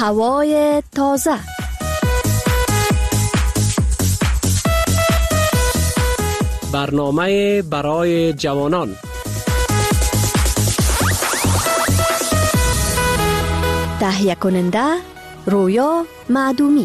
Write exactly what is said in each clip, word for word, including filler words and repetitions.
هوای تازه. برنامه برای جوانان. تهیه کننده رویا معدومی.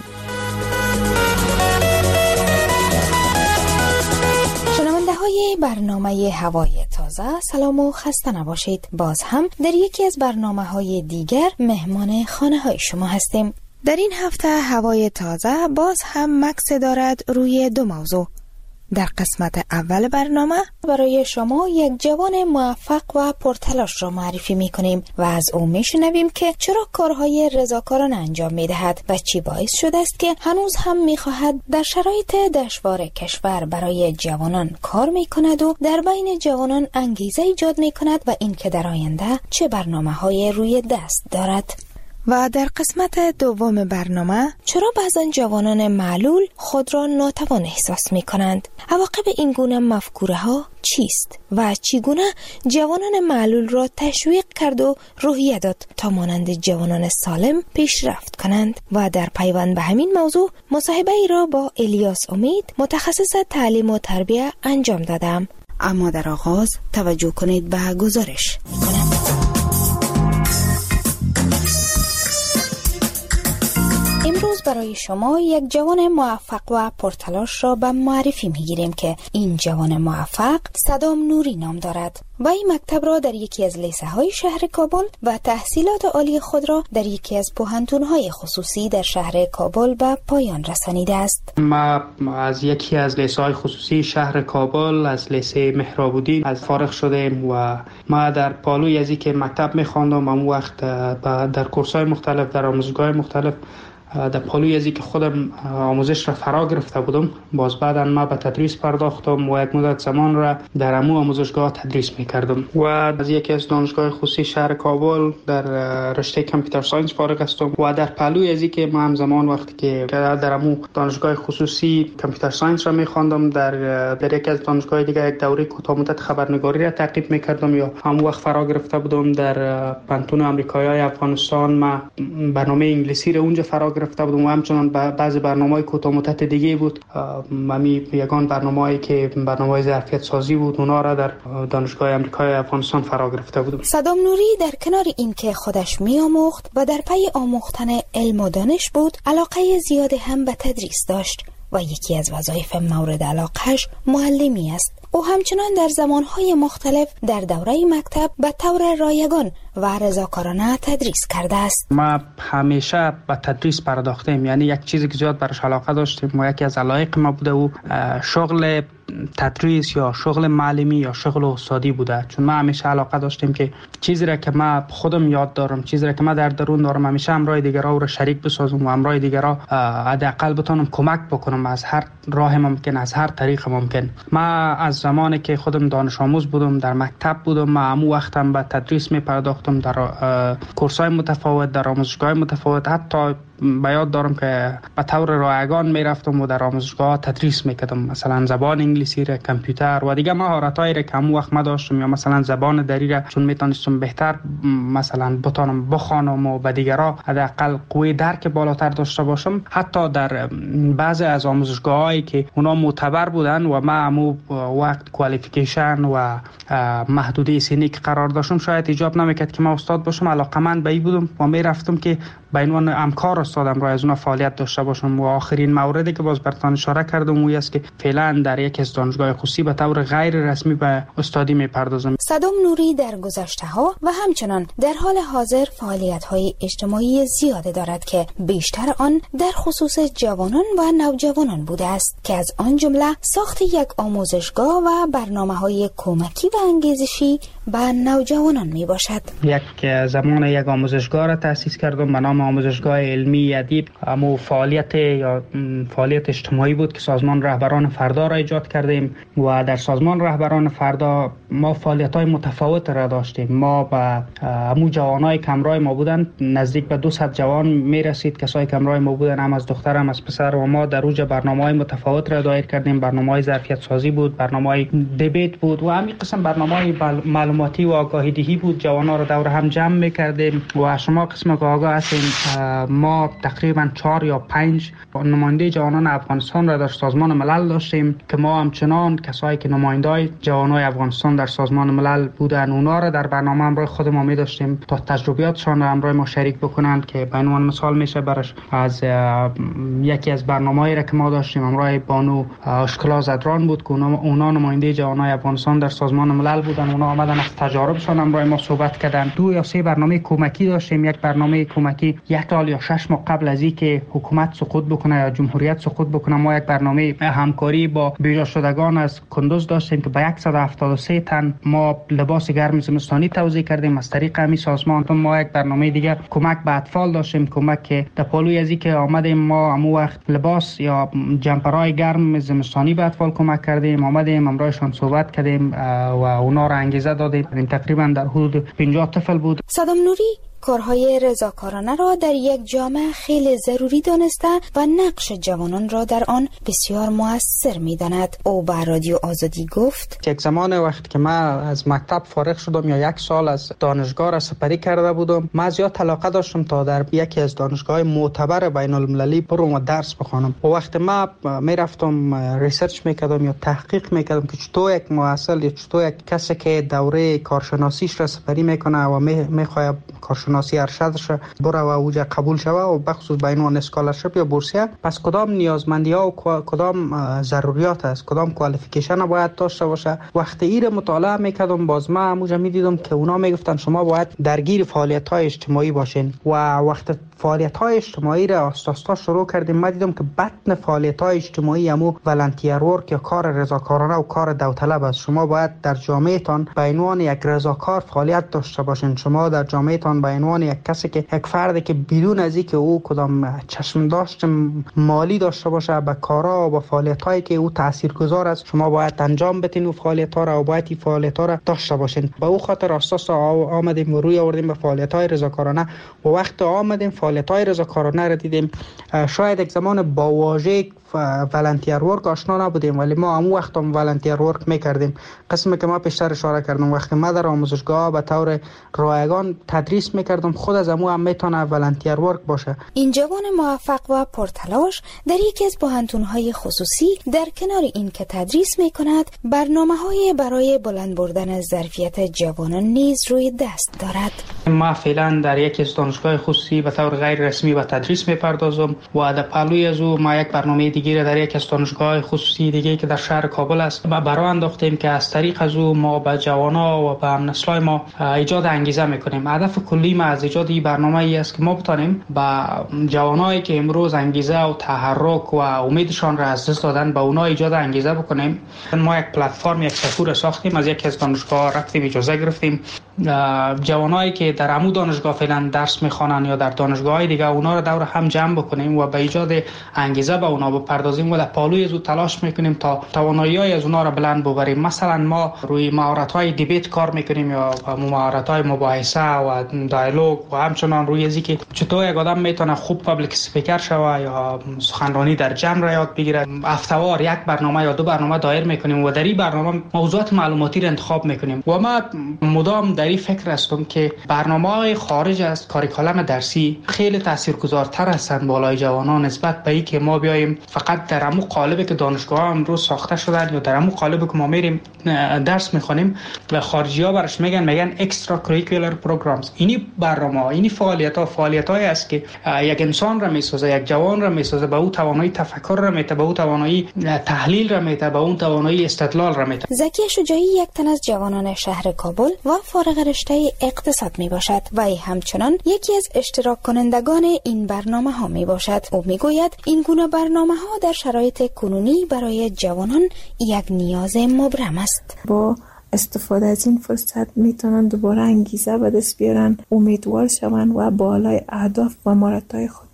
شنونده های برنامه هوای تازه، سلام و خسته نباشید. باز هم در یکی از برنامه های دیگر مهمان خانه های شما هستیم. در این هفته هوای تازه باز هم مکس دارد روی دو موضوع. در قسمت اول برنامه برای شما یک جوان موفق و پرتلاش را معرفی می کنیم و از او می شنویم که چرا کارهای رضاکارانه انجام می دهد و چی باعث شده است که هنوز هم می خواهد در شرایط دشوار کشور برای جوانان کار می کند و در بین جوانان انگیزه ایجاد می کند و این که در آینده چه برنامه های روی دست دارد. و در قسمت دوم برنامه چرا بعضا جوانان معلول خود را ناتوان احساس می کنند؟ عواقب این گونه مفکوره ها چیست؟ و چگونه جوانان معلول را تشویق کرد و روحیه داد تا مانند جوانان سالم پیشرفت کنند؟ و در پیوند به همین موضوع مصاحبه ای را با الیاس امید متخصص تعلیم و تربیه انجام دادم. اما در آغاز توجه کنید به گزارش. امروز برای شما یک جوان موفق و پرتلاش را به معرفی می‌گیریم که این جوان موفق صدام نوری نام دارد و این مکتب را در یکی از لیسه های شهر کابل و تحصیلات عالی خود را در یکی از پوهنتون های خصوصی در شهر کابل به پایان رسانیده است. ما از یکی از لیسه های خصوصی شهر کابل از لیسه مهراب‌الدین از فارغ شدیم و ما در پالوی از اینکه مکتب می‌خواندم اون وقت در کورس‌های مختلف در آموزشگاه مختلف در پالوی ازی که خودم آموزش را فرا گرفته بودم، باز بعدا ما به تدریس پرداختم و یک مدت زمان را در امو آموزشگاه تدریس میکردم و از یکی از دانشگاه خصوصی شهر کابل در رشته کامپیوتر ساینس فارغ هستم و در پالوی ازی که ما هم زمان وقتی که در امو دانشگاه خصوصی کامپیوتر ساینس را میخواندم در در یک از دانشگاه دیگه یک دوره کوتاه مدت خبرنگاری را تعقیب میکردم یا هم وقت فرا گرفته بودم در پانتون آمریکایی افغانستان. ما برنامه انگلیسی را اونجا فرا گرفته بودم و همچنان بعضی برنامه‌های کوتاه مدت دیگه بود. ممی یگان برنامه‌ای که برنامه ظرفیت سازی بود اونا را در دانشگاه آمریکای افغانستان فرا گرفته بودم. صدام نوری در کنار این که خودش می‌آموخت و در پی آموختن علم و دانش بود، علاقه زیادی هم به تدریس داشت و یکی از وظایف مورد علاقه‌اش معلمی است. او همچنان در زمانهای مختلف در دوره مکتب به طور رایگان و رضاکارانه تدریس کرده است. ما همیشه به تدریس پرداختیم، یعنی یک چیزی که زیاد برش علاقه داشتیم و یکی از علایق ما بوده و شغل تدریس یا شغل معلمی یا شغل استادی بوده. چون ما همیشه علاقه داشتیم که چیزی را که ما خودم یاد دارم، چیزی را که ما در درون دارم، همیشه همراه دیگرها رو شریک بسازم و همراه دیگرها حداقل بتونم کمک بکنم از هر راه ممکن، از هر طریق ممکن. ما از زمانی که خودم دانش آموز بودم در مکتب بودم، ما همو وقتم به تدریس می پرداختم در کورس‌های متفاوت، در آموزشگاه متفاوت. حتی به یاد دارم که به طور رایگان می رفتم و در آموزشگاه تدریس میکردم، مثلا زبان انگلیسی را، کامپیوتر و دیگه مهارت‌هایی را که همون وقت ما داشتم، یا مثلا زبان دری را چون میتونستم بهتر مثلا بتونم بخوانم و به دیگرها حداقل قوی درک بالاتر داشته باشم. حتی در بعضی از آموزشگاهایی که اونا معتبر بودن و ما همون وقت کوالیفیکیشن و محدوده سنی که قرار داشتم شاید ایجاب نمیکرد که ما استاد باشم، علاقه‌مند به این بودم و میرفتم که به عنوان همکار استادم را از اون فعالیت داشته باشم. و آخرین موردی که باز براتون اشاره کردم اون است که فعلا در یک از دانشگاه خصوصی به طور غیر رسمی به استادی میپردازم. صدام نوری در گذشته‌ها و همچنان در حال حاضر فعالیت‌های اجتماعی زیاده دارد که بیشتر آن در خصوص جوانان و نوجوانان بوده است که از آن جمله ساخت یک آموزشگاه و برنامه‌های کمکی و انگیزشی به نوجوانان می باشد. یک زمان یک آموزشگاه را تأسیس کردم به نام آموزشگاه علمی ادیب. اما فعالیت یا فعالیت اجتماعی بود که سازمان رهبران فردا را ایجاد کردیم و در سازمان رهبران فردا ما فعالیت‌های متفاوت را داشتیم. ما با همون جوانای کمرای ما بودن نزدیک به دویست جوان می رسید، کسای کمرای ما بودن، هم از دختر هم از پسر، و ما در اوج برنامه‌های متفاوت را دایر کردیم. برنامه‌های ظرفیت سازی بود، برنامه‌های دیبیت بود و همین قسم برنامه‌های معلوماتی و آگاهی دهی بود. جوانا را دور هم جمع می‌کردیم و شما قسم که آگاه هستین ما تقریبا چهار یا پنج نماینده جوانان افغانستان را در سازمان ملل داشتیم که ما همچنان کسایی که نمایندای جوانای افغانستان در سازمان ملل بودن اونا را در برنامه همراه خودمون می داشتیم تا تجربیاتشان را همراه ما شریک بکنند، که به عنوان مثال میشه برش از یکی از برنامه‌ای را که ما داشتیم همراه بانو اشکلا زدران بود که اونا, اونا نماینده جوانای افغانستان در سازمان ملل بودن. اونا آمدن از تجاربشان همراه ما صحبت کردن. دو یا سه برنامه کمکی داشتیم. یک برنامه کمکی یک سال یا شش ماه قبل از اینکه حکومت سقوط بکنه یا جمهوریت سقوط بکنه ما یک برنامه همکاری با بیجا شدگان از کندوز داشتیم که به صد و هفتاد و سه تن ما لباس گرم زمستانی توزیع کردیم از طریق همین سازمان. ما یک برنامه دیگه کمک به اطفال داشتیم، کمک که در پالوی از اینکه آمدیم ما همو وقت لباس یا جمپرای گرم زمستانی به اطفال کمک کردیم، آمدیم همراهشان صحبت کردیم و اونا را انگیزه دادیم. تقریبا در حدود پنجاه طفل بود. صدام نوری کارهای رضاکارانه را در یک جامعه خیلی ضروری دانسته و نقش جوانان را در آن بسیار مؤثر می‌داند. او به رادیو آزادی گفت: یک زمان وقتی که من از مکتب فارغ شدم یا یک سال از دانشگاه را سپری کرده بودم، من زیاد علاقه داشتم تا در یکی از دانشگاه‌های معتبر بین المللی برم و درس بخوانم. و وقتی من میرفتم ریسرچ میکردم یا تحقیق میکردم که چطور یک محصل یا چطور یک کسی که دوره کارشناسیش را سپری میکنه و میخواد کارشناسی ارشدش بره و اوجا قبول شوه و بخصوص به عنوان اسکالرشپ یا بورسیه، پس کدام نیازمندی ها و کدام ضروریات است، کدام کوالیفیکیشن باید داشته باشه. وقتی این مطالعه میکردم باز ما همونجا میدیدم که اونا میگفتن شما باید درگیر فعالیت های اجتماعی باشین و وقتی فعالیت های اجتماعی را آستاستا شروع کردیم ما دیدم که بطن فعالیت های اجتماعی همو ولنتیر ورک یا کار رضاکارانه و کار داوطلب است. شما باید در جامعه تان به عنوان یک رضاکار فعالیت داشته باشین. شما در جامعه تان به عنوان یک کسی که یک فردی که بدون از اینکه او کدام چشم داشت مالی داشته باشه به کارا و به فعالیت هایی که او تاثیرگذار است شما باید انجام بدین و فعالیت ها را و باید این فعالیت ها را داشته باشین. به او خاطر اساس آمدیم و روی آوردیم به فعالیت های رضاکارانه و وقت آمدیم فعالیت های رضاکارانه را دیدیم. شاید یک زمان با واژه ولنتیر ورک آشنا نبودیم ولی ما همون وقت هم ولنتیر ورک میکردیم. قسمی که ما پیشتر اشاره کردم وقتی ما در آموزشگاه به طور رایگان تدریس میکردم خود از همون هم میتونه ولنتیر ورک باشه. این جوان موفق و پرتلاش در یکی از پوهنتون‌های خصوصی در کنار این که تدریس میکند برنامه‌های برای بلند بردن ظرفیت جوانان نیز روی دست دارد. ما فعلا در یکی از دانشگاه خصوصی به طور غیر رسمی به تدریس میپردازم و در پهلوی از او ما یک برنامه دیگه در یک از دانشگاه خصوصی دیگه که در شهر کابل است و برای انداختیم که از طریق از او ما به جوانا و به هم نسلای ما ایجاد انگیزه میکنیم. هدف کلی ما از ایجاد این برنامه ای است که ما بتانیم به جوانایی که امروز انگیزه و تحرک و امیدشان را از دست دادن به اونا ایجاد انگیزه بکنیم. ما یک پلتفرم یک سکور ساختیم، از یکی از دانشگاه رفتیم اجازه گرفتیم جوانایی که در عمو دانشگاه فعلا درس میخوانن یا در دانشگاه‌های دیگه اونا رو دور هم جمع بکنیم و به ایجاد انگیزه به اونا بپردازیم و در پالوی از او تلاش میکنیم تا توانایی‌های از اونا رو بلند ببریم. مثلا ما روی مهارت‌های دیبیت کار میکنیم یا مهارت‌های مباحثه و دیالوگ و همچنان روی از اینکه چطور یک آدم میتونه خوب پابلیک اسپیکر شوه یا سخنرانی در جمع را یاد بگیره. هفته‌وار یک برنامه یا دو برنامه دایر میکنیم و در این برنامه موضوعات معلوماتی را انتخاب میکنیم و ما مدام در این فکر هستم که برنامه‌های خارج از کاریکولم درسی خیلی تاثیرگذارتر هستند بالای جوانان نسبت به اینکه ما بیایم فقط در همون قالبی که دانشگاه امروز ساخته شدن یا در همون قالبی که ما میریم درس میخونیم و خارجی‌ها برش میگن میگن اکسترا کریکولر پروگرامز. اینی برنامه‌ها اینی فعالیت‌ها فعالیت‌هایی است که یک انسان را میسازه، یک جوان را میسازه، به او توانایی تفکر را میده، به او توانایی تحلیل را میده، به اون توانایی استدلال را میده. زکی شجاعی یک تن از جوانان شهر کابل و فارغ رشته اقتصاد می باشد و ای همچنان یکی از اشتراک کنندگان این برنامه ها می باشد. او می گوید این گونه برنامه ها در شرایط کنونی برای جوانان یک نیاز مبرم است. با استفاده از این فرصت میتونن دوباره انگیزه به دست بیارن، امیدوار شون و بالای اهداف و مهارت‌های خود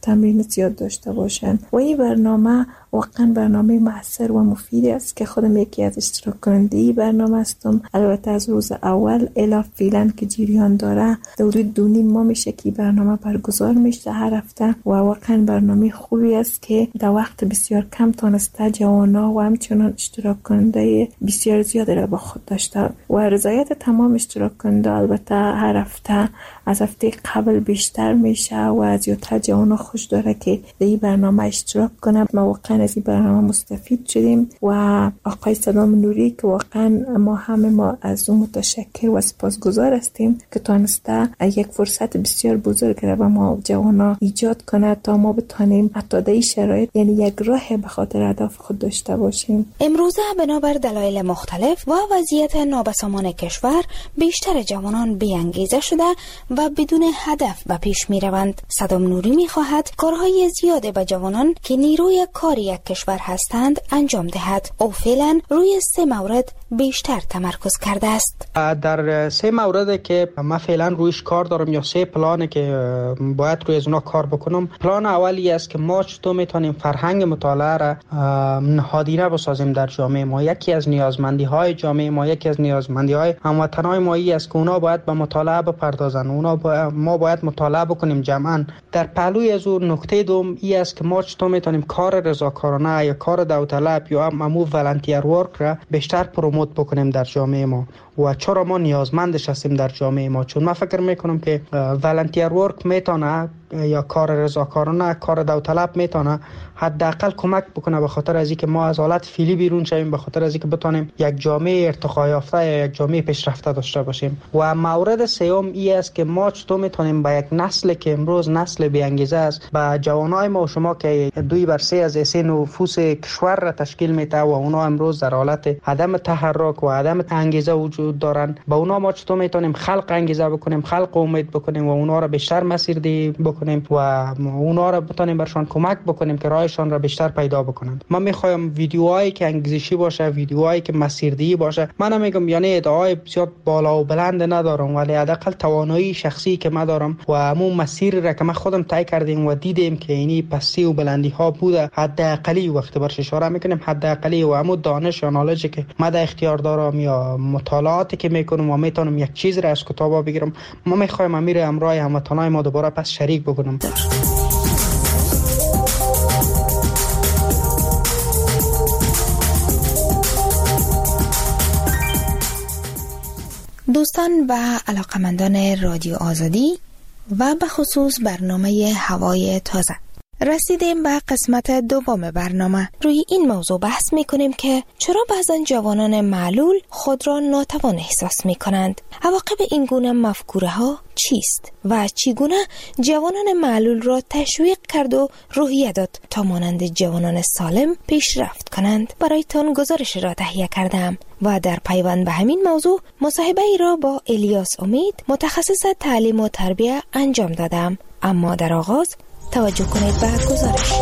تمرین زیاد داشته باشن و این برنامه واقعا برنامه مؤثر و مفیدی است که خودم یکی از اشتراک کننده ای برنامه هستم. البته از روز اول الی فعلا که جریان داره حدود دو نیم ماه میشه که برنامه برگزار میشه هر هفته و واقعا برنامه خوبی است که در وقت بسیار کم تونسته جوانا و همچنان اشتراک کننده بسیار زیادی را با خود داشته و رضایت تمام اشتراک کننده البته هر هفته از هفته قبل بیشتر میشه و از زیادتر جوانا خوش داره که در این برنامه اشتراک کنم. ما واقعا از این برنامه مستفید شدیم و آقای صدام نوری که واقعا ما همه ما از اون متشکر و سپاسگزار هستیم که تونسته یک فرصت بسیار بزرگ را به ما جوانا ایجاد کنه تا ما بتونیم حتی در این شرایط یعنی یک راه به خاطر اهداف خود داشته باشیم. امروزه بنابر دلایل مختلف و وضعیت نابسامان کشور بیشتر جوانان بی‌انگیزه شده و بدون هدف به پیش می روند. صدام نوری می خواهد کارهای زیاده به جوانان که نیروی کار یک کشور هستند انجام دهد. او فعلا روی سه مورد بیشتر تمرکز کرده است. در سه مورد که من فعلا رویش کار دارم یا سه پلانه که باید روی از اونا کار بکنم. پلان اولی است که ما چطور میتونیم فرهنگ مطالعه را نهادینه بسازیم در جامعه ما. یکی از نیازمندی های جامعه ما، یکی از نیازمندی های هموطنان ما ای است که اونا باید به مطالعه بپردازن. اونا با... ما باید مطالعه بکنیم جمعا. در پهلوی از اون نکته دوم ای است که ما چطور میتونیم کار رضاکارانه یا کار داوطلب یا امو والنتیر ورک را بیشتر پروموت بکنیم در جامعه ما و چرا ما نیازمندش هستیم در جامعه ما. چون من فکر میکنم که والنتیر ورک میتونه یا کار رضاکارانه، کار داوطلب میتونه حداقل کمک بکنه به خاطر از اینکه ما از حالت فعلی بیرون شویم، به خاطر از اینکه بتونیم یک جامعه ارتقا یافته یا یک جامعه پیشرفته داشته باشیم. و مورد سوم ای است که ما چطور میتونیم به یک نسل که امروز نسل بی انگیزه است، به جوانای ما و شما که دوی بر سه از سه نفوس کشور را تشکیل میده و اونا امروز در حالت عدم تحرک و عدم انگیزه وجود دارن، با اونا ما چطور میتونیم خلق انگیزه بکنیم، خلق امید بکنیم و اونا را بیشتر مسیردهی بکنیم و اونا را بتونیم برشان کمک بکنیم که راهشان را بیشتر پیدا بکنند. من میخوایم ویدیوهایی که انگیزشی باشه، ویدیوهایی که مسیردهی باشه. من نمیگم یعنی ادعای بسیار بالا و بلند ندارم، ولی حداقل توانایی شخصی که من دارم و همون مسیر را که من خودم طی کردیم و دیدیم که اینی پستی و بلندی ها بوده، حداقلی وقت برش اشاره میکنیم حداقلی و همون دانش یا نالجی که من در اختیار دارم یا مطالعاتی که میکنم و میتونم یک چیز را از کتابا بگیرم، ما میخوایم امیر امرای هموطنای ما دوباره پس شریک بکنم. دوستان و علاقمندان رادیو آزادی و به خصوص برنامه هوای تازه، رسیدیم به قسمت دوم برنامه. روی این موضوع بحث می کنیم که چرا بعضن جوانان معلول خود را ناتوان احساس می کنند. عواقب این گونه مفکوره ها چیست و چگونه جوانان معلول را تشویق کرد و روحیه داد تا مانند جوانان سالم پیشرفت کنند. برایتان گزارش را تهیه کردم و در پیوند به همین موضوع مصاحبه ای را با الیاس امید متخصص تعلیم و تربیت انجام دادم. اما در آغاز توجه کنید به گزارش.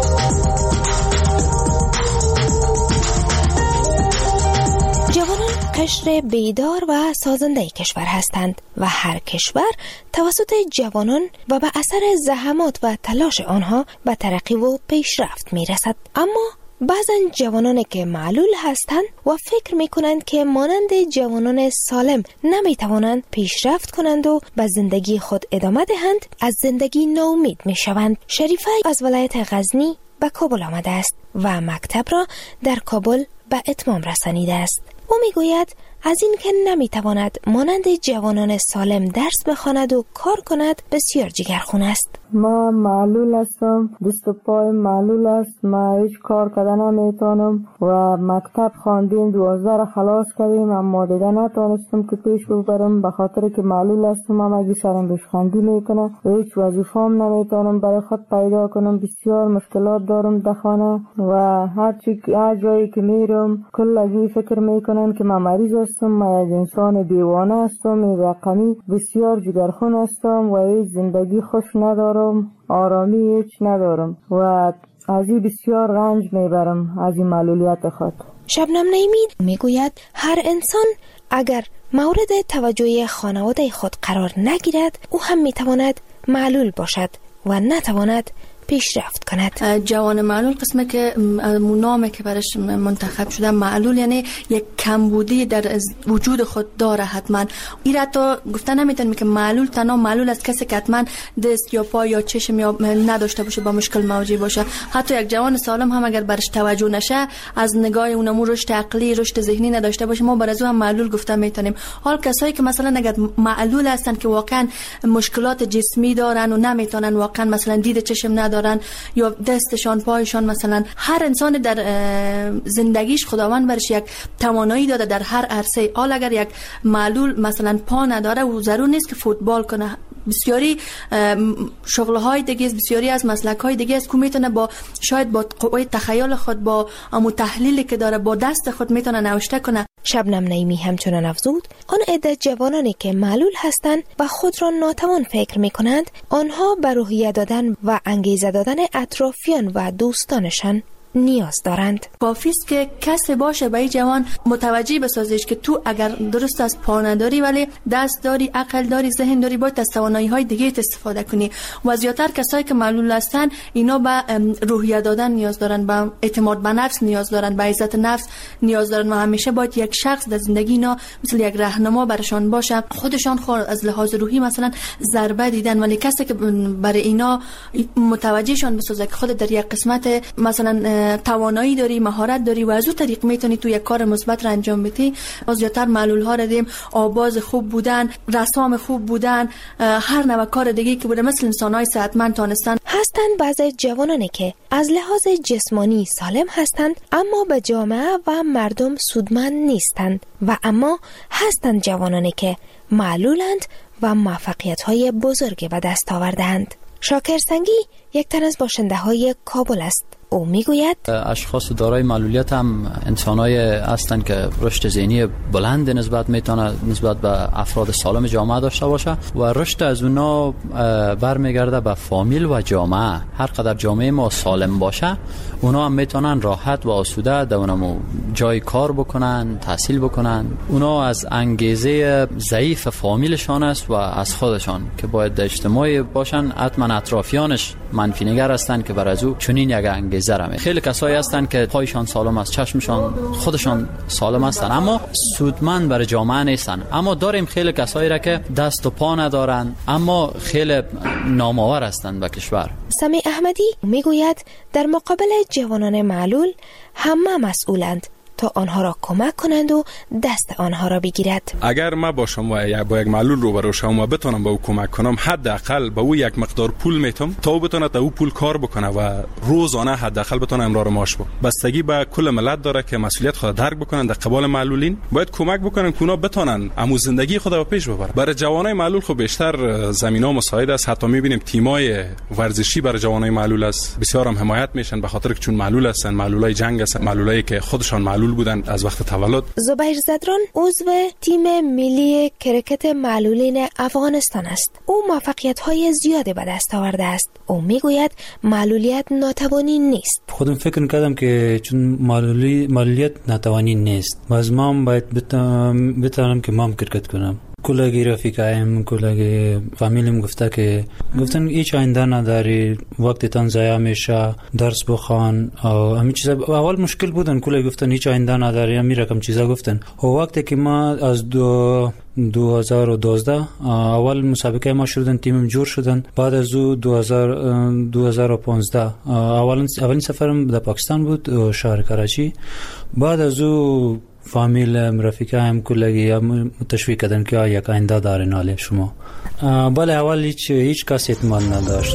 جوانان قشر بیدار و سازنده کشور هستند و هر کشور توسط جوانان و به اثر زحمات و تلاش آنها به ترقی و پیشرفت می رسد. اما بعضن جوانانی که معلول هستند و فکر می کنند که مانند جوانان سالم نمی توانند پیشرفت کنند و به زندگی خود ادامه دهند، از زندگی ناامید می شوند. شریفه از ولایت غزنی به کابل آمده است و مکتب را در کابل به اتمام رسانیده است. او می گوید از این که نمی تواند مانند جوانان سالم درس بخواند و کار کند بسیار جگرخون است. ما معلول هستم، دست و پای معلول است، ما هیچ کار کردن نمیتونم و مکتب خواندیم، دوازده را خلاص کردیم اما دیگه نتونستم که پیش ببرم به خاطر که معلول هستم. اما اگه سرم بشخندی میکنه و هیچ وظیفه‌ام نمیتونم برای خود پیدا کنم. بسیار مشکلات دارم در خانه و هر چی هر جایی که میرم کل اگه فکر میکنن که من مریض هستم، من یک انسان دیوانه هستم، رقمی بسیار جگرخون هستم و هیچ زندگی خوش ندارم، آرامی هیچ ندارم و از این بسیار رنج میبرم از این معلولیت خود. شبنم نعیمی میگوید هر انسان اگر مورد توجه خانواده خود قرار نگیرد او هم میتواند معلول باشد و نتواند پیشرفت کند. جوان معلول قسمه که نامی که برش منتخب شده، معلول یعنی یک کمبودی در وجود خود داره حتما. این را تو گفتن نمیتونیم که معلول تنها معلول از کسی که حتما دست یا پا یا چشم یا نداشته باشه با مشکل مواجه باشه. حتی یک جوان سالم هم اگر برش توجه نشه، از نگاه اونمو رشد عقلی رشد ذهنی نداشته باشه، ما بر از هم معلول گفتن میتونیم. حال کسایی که مثلا اگر معلول هستن که واقعا مشکلات جسمی دارن و نمیتونن واقعا مثلا دید چشم ندارن یا دستشان پایشان، مثلا هر انسان در زندگیش خداوند برش یک توانایی داده در هر عرصه. حال اگر یک معلول مثلا پا نداره و ضرور نیست که فوتبال کنه، بسیاری شغل‌های دیگه است، بسیاری از مسلک‌های دیگه است که میتونه با شاید با قوه تخیل خود، با امو تحلیلی که داره، با دست خود میتونه نوشته کنه. شبنم نعیمی همچنان افزود آن عده جوانانی که معلول هستند و خود را ناتوان فکر می‌کنند، آنها به روحیه دادن و انگیزه دادن اطرافیان و دوستانشان نیاز دارند. کافی است که کسی باشه به این جوان متوجه بسازیش که تو اگر درست از پا نداری ولی دست داری، عقل داری، ذهن داری، باید از توانایی‌های دیگه استفاده کنی. و زیاتر کسایی که معلول هستن اینا به روحیه دادن نیاز دارن، به اعتماد به نفس نیاز دارن، به عزت نفس نیاز دارن و همیشه باید یک شخص در زندگی اینا مثل یک راهنما برشان باشه. خودشان خود از لحاظ روحی مثلا ضربه دیدن، ولی کسی که برای اینا متوجهشان بسازه که خود در یک قسمت مثلا توانایی داری، مهارت داری و از اون طریق میتونی تو یک کار مثبت را انجام بدی. زیاتر معلول ها را دیم آواز خوب بودن، رسام خوب بودن، هر نوع کار دیگه که بوده مثل انسان‌های صحتمند تانستن. هستند بعضی جوانانی که از لحاظ جسمانی سالم هستند اما به جامعه و مردم سودمند نیستند و اما هستند جوانانی که معلولند و موفقیت‌های بزرگی به دست آوردند. شاکر سنگی یک تن از باشنده‌های کابل است. او میگوید اشخاص دارای معلولیت هم انسانای هستند که رشد ذهنی بلند نسبت میتونه نسبت به افراد سالم جامعه داشته باشه و رشد از اونا برمیگرده به فامیل و جامعه. هر قدر جامعه ما سالم باشه اونا هم میتونن راحت و آسوده در اونمو جای کار بکنن، تحصیل بکنن. اونا از انگیزه ضعیف فامیلشان است و از خودشان که باید اجتماعی باشن. حتما اطرافیانش منفی نگر هستند که بر از او چنین یک انگیزه رمه. خیلی کسایی هستند که پایشان سالم است، چشمشان خودشان سالم هستند اما سودمند برای جامعه نیستن. اما داریم خیلی کسایی را که دست و پا ندارن اما خیلی نامآور هستند به کشور. سمی احمدی میگوید در مقابل جوانان معلول همه مسئولند تا آنها را کمک کنند و دست آنها را بگیرد. اگر ما باشم و با یک معلول روبرو شم و بتونم به او کمک کنم، حداقل به او یک مقدار پول میتم تا او بتونه تا او پول کار بکنه و روزانه حداقل بتونه امرار معاش بده. بستگی به کل ملت داره که مسئولیت خود درک بکنن. در قبال معلولین باید کمک بکنن که اونا بتونن امو زندگی خود رو پیش ببرن. برای جوانای معلول خب بیشتر زمینا مساعد است. حتی میبینیم تیمای ورزشی برای جوانای معلول است، بسیار هم حمایت میشن به خاطر که چون معلول هستن، معلولای جنگ هستن، معلولایی که خودشان معلول بودن از وقت تولد. زبیر زدران عضو تیم ملی کرکت معلولین افغانستان است. او موفقیت‌های زیادی به دست آورده است. او میگوید معلولیت ناتوانی نیست. خودم فکر کردم که چون معلولی معلولیت ناتوانی نیست، باز ما باید بتونم که ما کرکت کنم. کلاگی رفیقایم، کلاگی فامیلیم گفته که گفتن هیچ آینده نداری، وقت تان ضایع میشه، درس بخوان و همین چیزا. اول مشکل بودن، کلاگی گفتن هیچ آینده نداری، همین رقم چیزا گفتن. و وقتی که ما از دو دو هزار و دوازده اول مسابقه ما شدن، تیمم جور شدن. بعد از او دو هزار و پانزده اولین اولین سفرم در پاکستان بود، شهر کراچی. بعد از او فامیل رفیقایم کلگی تشویق کردن که یک آینده داره ناله شما. بله اول هیچ هیچ کسی اعتماد نداشت.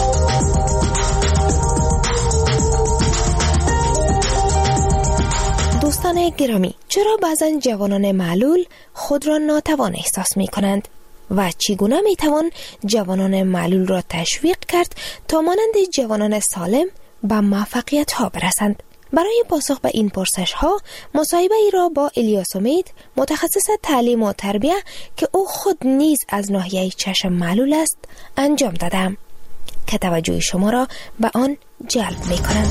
دوستان گرامی، چرا بعضن جوانان معلول خود را ناتوان احساس می کنند و چگونه می توان جوانان معلول را تشویق کرد تا مانند جوانان سالم به موفقیت ها برسند؟ برای پاسخ به این پرسش ها مصاحبه ای را با الیاس امید، متخصص تعلیم و تربیه که او خود نیز از ناحیه چشم معلول است، انجام دادم که توجه شما را به آن جلب می کنند.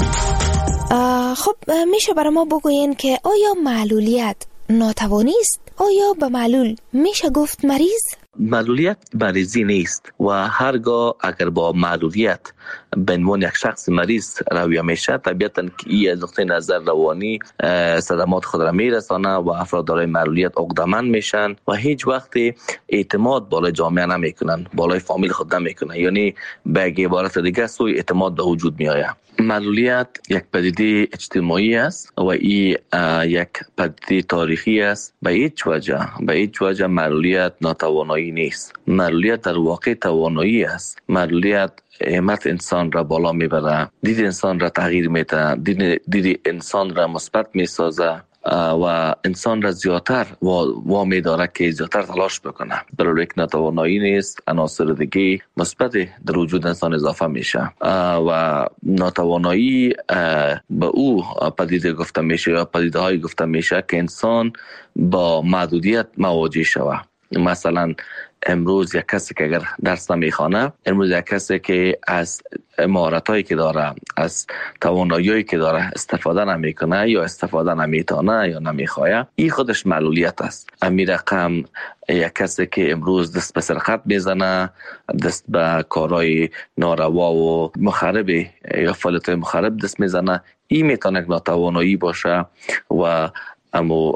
خب میشه برای ما بگوین که آیا معلولیت ناتوانی است؟ آیا به معلول میشه گفت مریض؟ معلولیت مریضی نیست و هرگاه اگر با معلولیت به عنوان یک شخص مریض رویه میشه، طبیعتاً که این از نقطه نظر روانی صدمات خود را میرسانه و افراد دارای معلولیت عقده‌مند میشن و هیچ وقت اعتماد بالای جامعه نمیکنن، بالای فامیل خود نمیکنن، یعنی به عبارت دیگه سوء اعتماد به وجود میآید. معلولیت یک پدیده اجتماعی است و این یک پدیده تاریخی است. به هیچ وجه به هیچ وجه معلولیت ناتوانایی نیست. معلولیت در واقع توانایی است. معلولیت همت انسان را بالا میبره، دید انسان را تغییر میده، دید, دید انسان را مثبت میسازه و انسان را زیادتر وامی داره که زیادتر تلاش بکنه. برای یک ناتوانایی نیست، عناصر دیگه مثبت در وجود انسان اضافه میشه و ناتوانایی به او پدیده گفته میشه یا پدیده های گفته میشه که انسان با محدودیت مواجه شود. مثلا امروز یک کسی که اگر درس نمیخوانه، امروز یک کسی که از مهارتایی که داره، از توانایی‌هایی که داره استفاده نمیکنه یا استفاده نمیتونه یا نمیخواه، این خودش معلولیت است. امیر رقم یک کسی که امروز دست به سرقت میزنه، دست به کارهای ناروا و مخرب یا فعالیت‌های مخرب دست میزنه، این میتونه ناتوانایی باشه و اما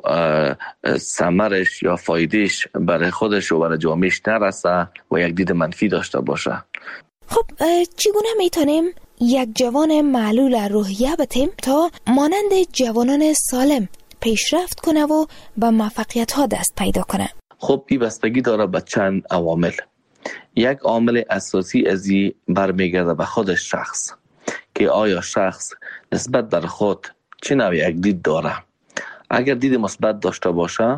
ثمرش یا فایدهش برای خودش و برای جامعهش نرسه و یک دید منفی داشته باشه. خب چگونه میتونیم یک جوان معلول روحیه بتیم تا مانند جوانان سالم پیشرفت کنه و به موفقیت ها دست پیدا کنه؟ خب این بستگی داره به چند عوامل. یک عامل اساسی از این برمیگرده به خود شخص که آیا شخص نسبت در خود چه نوع یک دید داره. اگر دید مثبت داشته باشه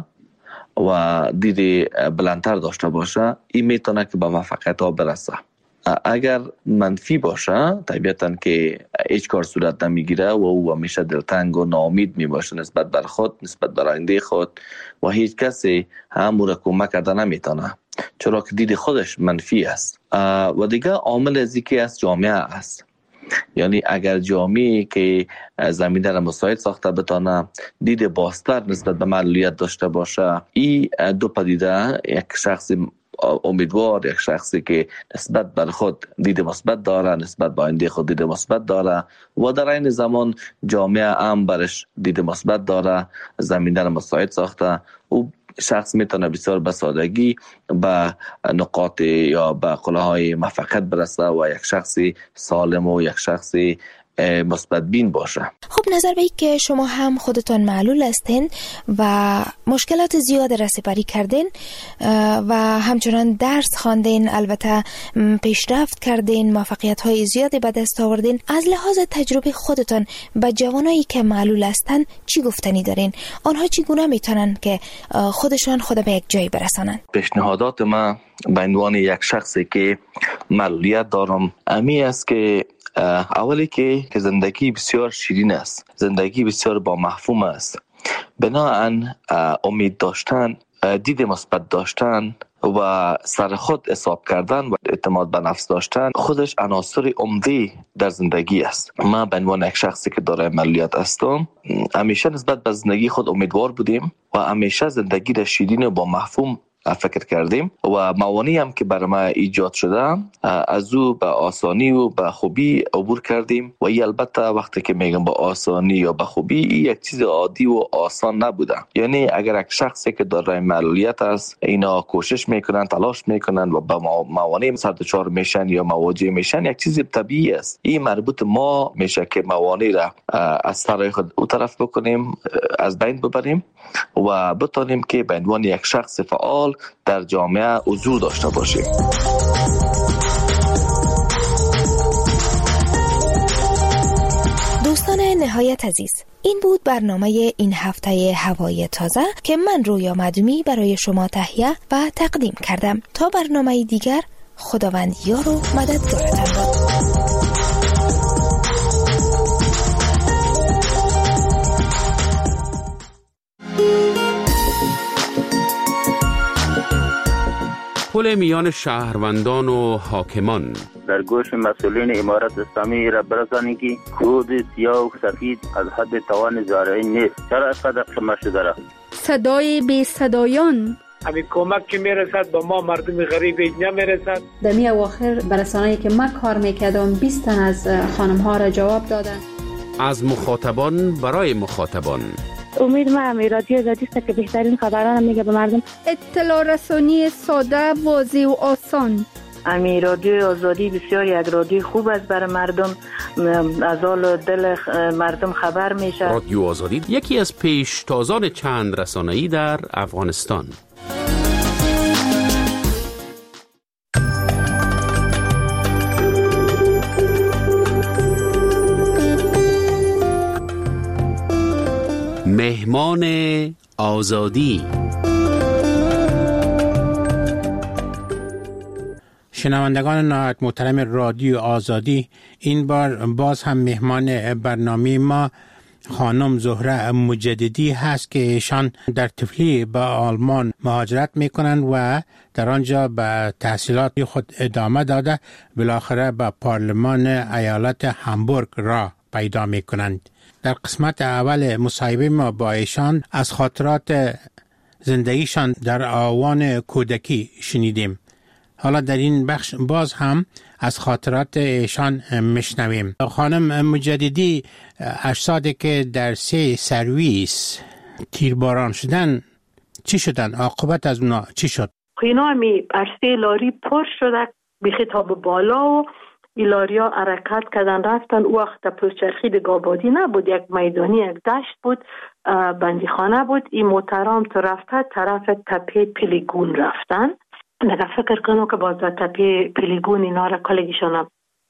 و دید بلندتر داشته باشه، این میتونه که به موفقیت ها برسه. اگر منفی باشه، طبیعتاً که هیچ کار صورت نمیگیره و او همیشه دلتنگ و ناامید میباشه نسبت بر خود، نسبت بر آینده خود و هیچ کسی هم او را کمک کرده نمیتونه، چرا که دید خودش منفی است. و دیگه عامل از اینکه از جامعه است. یعنی اگر جامعه‌ای که زمینه را مساعد ساخته بتانه دید بازتر نسبت به معلولیت داشته باشه، این دو پدیده، یک شخص امیدوار، یک شخصی که نسبت بر خود دید مثبت داره، نسبت به آینده خود دید مثبت داره و در این زمان جامعه هم برش دید مثبت داره، زمینه را مساعد ساخته، او شخص میتونه بسیار به سادگی به نقاط یا به قله‌های موفقیت برسه و یک شخصی سالم و یک شخصی مثبت بین باشه. خب نظر به این که شما هم خودتان معلول هستین و مشکلات زیاد را سپری کردین و همچنان درس خواندین، البته پیشرفت کردین، موفقیت های زیادی به دست آوردین، از لحاظ تجربه خودتان به جوانایی که معلول هستن چی گفتنی دارین؟ آنها چگونه میتونن که خودشان خود به یک جایی برسانن؟ پیشنهادات من به عنوان یک شخصی که معلولیت دارم امی است که اولی که زندگی بسیار شیرین است، زندگی بسیار با مفهوم است. بناهن امید داشتن، دید مثبت داشتن و سر خود حساب کردن و اعتماد به نفس داشتن خودش عناصر عمده در زندگی است. من به عنوان یک شخصی که دارای معلولیت هستم همیشه نسبت به زندگی خود امیدوار بودیم و همیشه زندگی را شیرین و با مفهوم فکر کردیم و موانعی هم که برای ما ایجاد شده از او به آسانی و به خوبی عبور کردیم و ای البته وقتی که میگم با آسانی یا به خوبی، این یک چیز عادی و آسان نبوده. یعنی اگر یک شخصی که دارای معلولیت است اینا کوشش میکنن، تلاش میکنن و به موانع سر دچار میشن یا مواجه میشن، یک چیز طبیعی است. این مربوط ما میشه که موانع را از سر خود او طرف بکنیم، از بین ببریم و بتونیم که به عنوان یک شخص فعال در جامعه حضور داشته باشیم. دوستان نهایت عزیز، این بود برنامه این هفته هوای تازه که من رویا معدومی برای شما تهیه و تقدیم کردم. تا برنامه دیگر، خداوند یار و مددگارتان باد. پل میان شهروندان و حاکمان. در گوش مسئولین امارت اسلامی را برسانید که کود سیاه و سفید از حد توان زارعین نیست. چرا اینقدر قیمت شده را؟ صدای بی صدایان. همین کمک که میرسد به ما مردم غریب اینجا میرسد. در می اواخر برسانه‌ای که من کار میکردم بیست تن از خانم ها را جواب دادن. از مخاطبان برای مخاطبان. امید ما همی رادیو آزادی است که بهترین خبران میگه به مردم. اطلاع رسانی ساده، واضح و آسان. امی رادیو آزادی بسیار یک رادیو خوب است برای مردم، از حال دل مردم خبر میشه. رادیو آزادی یکی از پیشتازان چند رسانه‌ای در افغانستان. مهمان آزادی. شنوندگان نهایت محترم رادیو آزادی، این بار باز هم مهمان برنامه ما خانم زهره مجددی هست که ایشان در تفلی به آلمان مهاجرت میکنند و در آنجا به تحصیلات خود ادامه داده بالاخره به پارلمان ایالت هامبورگ را پیدا میکنند. در قسمت اول مصاحبه ما با ایشان از خاطرات زندگیشان در آوان کودکی شنیدیم. حالا در این بخش باز هم از خاطرات ایشان میشنویم. خانم مجددی، اجسادی که در سه سرویس تیرباران شدن چی شدن؟ عاقبت از اونا چی شد؟ اینا می ارسه لاری پر شده بیخی تا به بالا و ایلاریا حرکت کردن رفتن. او وقت پلچرخی دیگه آبادی نبود، یک میدانی، یک دشت بود، بندیخانه بود. این موترام تو رفته طرف تپه پیلیگون رفتن. نگه فکر کنم که باز تپه پیلیگون اینا را کلگیشان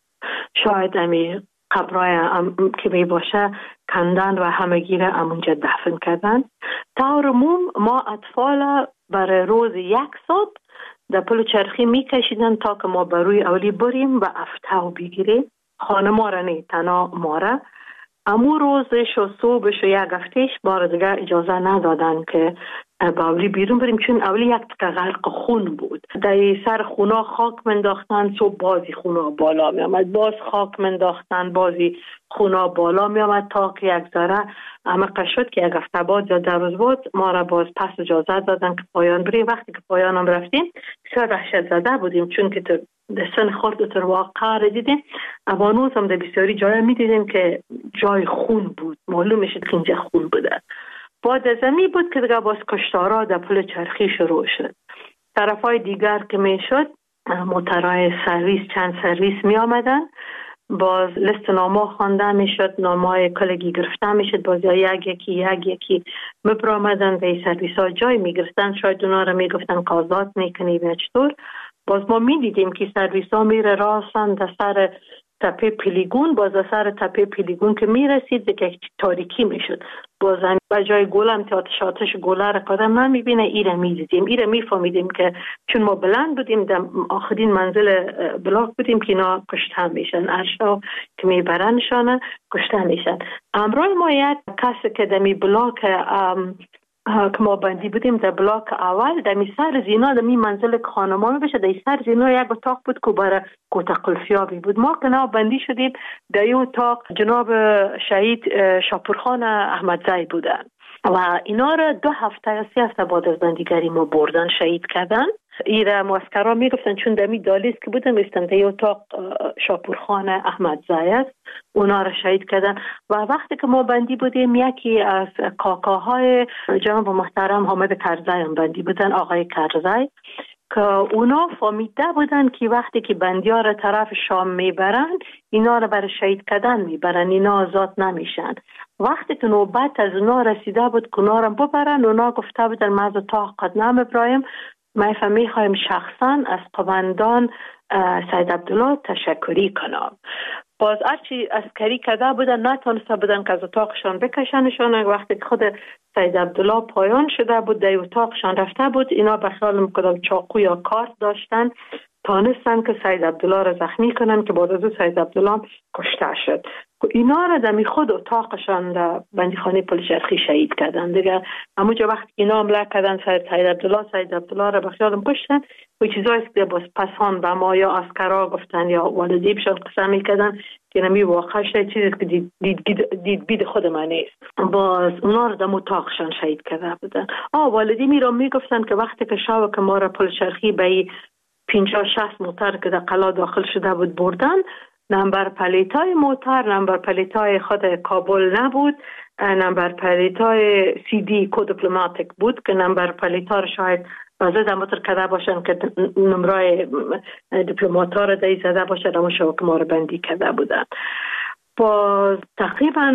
شاید امی قبرای که می باشه کندن و همگی را امونجا دفن کردن. طور عموم ما اطفال برای روز یک ساعت در پل چرخی می کشیدن تا که ما بروی اولی بریم و افتاو بگیریم. خانه ما را نه، تنها ما را. امو روزش و صبحش و یک هفتهش بار دیگه اجازه ندادن که با اولی بیرون بریم، چون اولی یک تکه غرق خون بود. در سر خونا خاک منداختن، صبح بازی خونا بالا می آمد، باز خاک منداختن، بازی خونا بالا می آمد تا که یک ذره عمق شد که یک هفته بعد یا در روز بعد ما را باز پس اجازه دادن که پایان بریم. وقتی که پایان هم رفتیم بسیار وحشت زده بودیم، چون که تو دستن خورد تر واقع را دیدیم. اوانوز هم در بسیاری جای می دیدیم که جای خون بود، معلوم میشد که اینجا خون بوده. بعد از امی بود که دیگه باز کشتارا در پل چرخی شروع شد. طرفای دیگر که می شد موترهای سرویس، چند سرویس می آمدن، باز لست نامه خوانده می شد، نامه کلگی گرفته می شد، باز یک یکی یک یکی می برآمدن و این سرویس ها جای می گرفتن. شاید اونا را می گفتن که آزاد می کنی و چطور. باز ما می دیدیم که سرویس ها می راسن در سر تپه پیلیگون. باز در سر تپه پیلیگون که می رسید که تاریکی می شد، باز هم بجای گلم تا آتش گله را قدم نمی بینه. ایره می دیدیم، ایره می فهمیدیم که چون ما بلند بودیم در آخرین منزل بلاک بودیم که اینا کشته میشن، ارشا که می برنشانه کشته میشن. امروز ما یک کسی که در می بلاک که ما بندی بودیم در بلاک اول، در می سر زینا در می منزل خانمان بشه، در سر زینا یک اتاق بود که برای کوتا قلفیابی بود. ما که نا بندی شدیم در این اتاق جناب شهید شاپورخان احمدزی بودن و اینا را دو هفته یا سی هفته بعد از بندیگری ما بردن، شهید کردن. ایره معسکرها میگفتن چون دمی دالیست که بودن میستن در اتاق شاپورخان احمدزی است، اونا را شهید کردن. و وقتی که ما بندی بودیم یکی از کاکاهای جناب محترم حامد کرزی هم بندی بودن، آقای کرزی، که اونا فهمیده بودن که وقتی که بندی ها را طرف شام میبرن اینا را برای شهید کردن میبرن، اینا آزاد نمیشن. وقتی که نوبت از اونا رسیده بود که اونا را ببرن، اونا گفته بودن ما از اتاق قدنام ابراهیم ما میخوایم شخصا از قومندان سید عبدالله تشکری کنم. باز هرچی عسکری کرده بودن نتونسته بودن که از اتاقشان بکشنشان. وقتی که خود سید عبدالله پایان شده بود در اتاقشان رفته بود، اینا به خیال میکردم چاقو یا کارت داشتن، تانستن که سید عبدالله را زخمی کنن که بعد از او سید عبدالله کشته شد. اینا را دمی خود اتاقشان در بندیخانه پلچرخی شهید کردن دیگه. همونجا وقت اینا حمله کردن سید عبدالله سید عبدالله را به خیالم کشتن و چیزایی که باز پسان به ما یا عسکرا گفتن یا والدیبشان قسم میکردن که نمی واقع شد چیزی که دید, دید, دید, دید بید خود من نیست. باز اونا را در اتاقشان شهید کرده بودن. آه والدی می را میگفتن که وقتی که شاو که ما را پلچرخی به پنجاه شصت موتر که در قلا داخل شده بود بردن، نمبر پلیتای موتر نمبر پلیتای خود کابل نبود، نمبر پلیتای سی دی کو دیپلماتیک بود که نمبر پلیتا شاید بازه در موتر کده باشن که نمرای دیپلماتا را دایی زده باشن اما شو که ما را بندی کده بودن. با تقریبا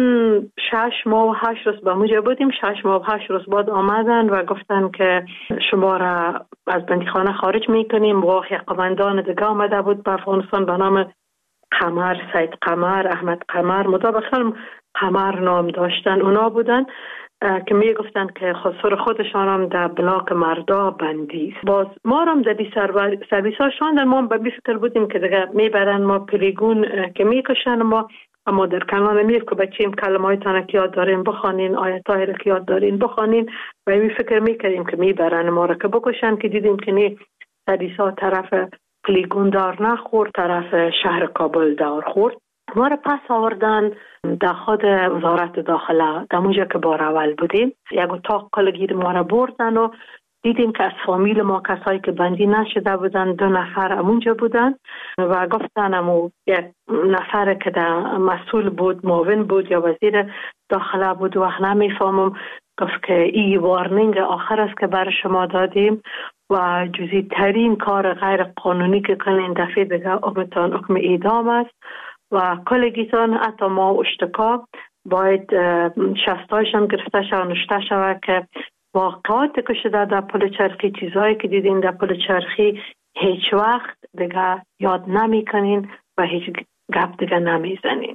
شش ماه و هشت روز به موجه بودیم. شش ماه و هشت روز بعد آمدن و گفتن که شما را از بندیخانه خارج میکنیم. و یک قماندان دیگه آمده بود به افغانستان به نام قمر، سید قمر، احمد قمر، مطابقا قمر نام داشتن. اونا بودن که می گفتن که خسر خودشان هم در بلاک مردا بندی. باز ما هم در دی سرویس ها شاندن. ما به بی فکر بودیم که دیگه میبرن ما پلیگون که میکشن ما، اما در کنان میف که بچیم کلمه های تانه که یاد دارین بخوانین، آیت های که یاد دارین بخوانین و می فکر میکردیم که میبرن ما را که بکشن، که دیدیم که نی سرویس ها طرف پلیگون دار نخورد، طرف شهر کابل دار خورد. ما را پس آوردن در خود وزارت داخله، در اونجا که بار اول بودیم. یک اتاق کلگیر ما را بردن و دیدیم که از فامیل ما کسایی که بندی نشده بودن دو نفر امونجا بودن و گفتن امو یک نفر که در مسئول بود، معاون بود یا وزیر داخله بود و نمیفهمم، گفت که این وارنینگ آخر است که برای شما دادیم و جزئی ترین کار غیر قانونی که کنین دفعه دیگه اقمتان اقم اعدام است و کلگیتان حتی ما اشتکا باید شستایشان گرفته شود نشته شود که واقعات که شده در پلچرخی، چیزهایی که دیدین در پلچرخی هیچ وقت دیگه یاد نمی کنین و هیچ گپ دیگه نمی زنین.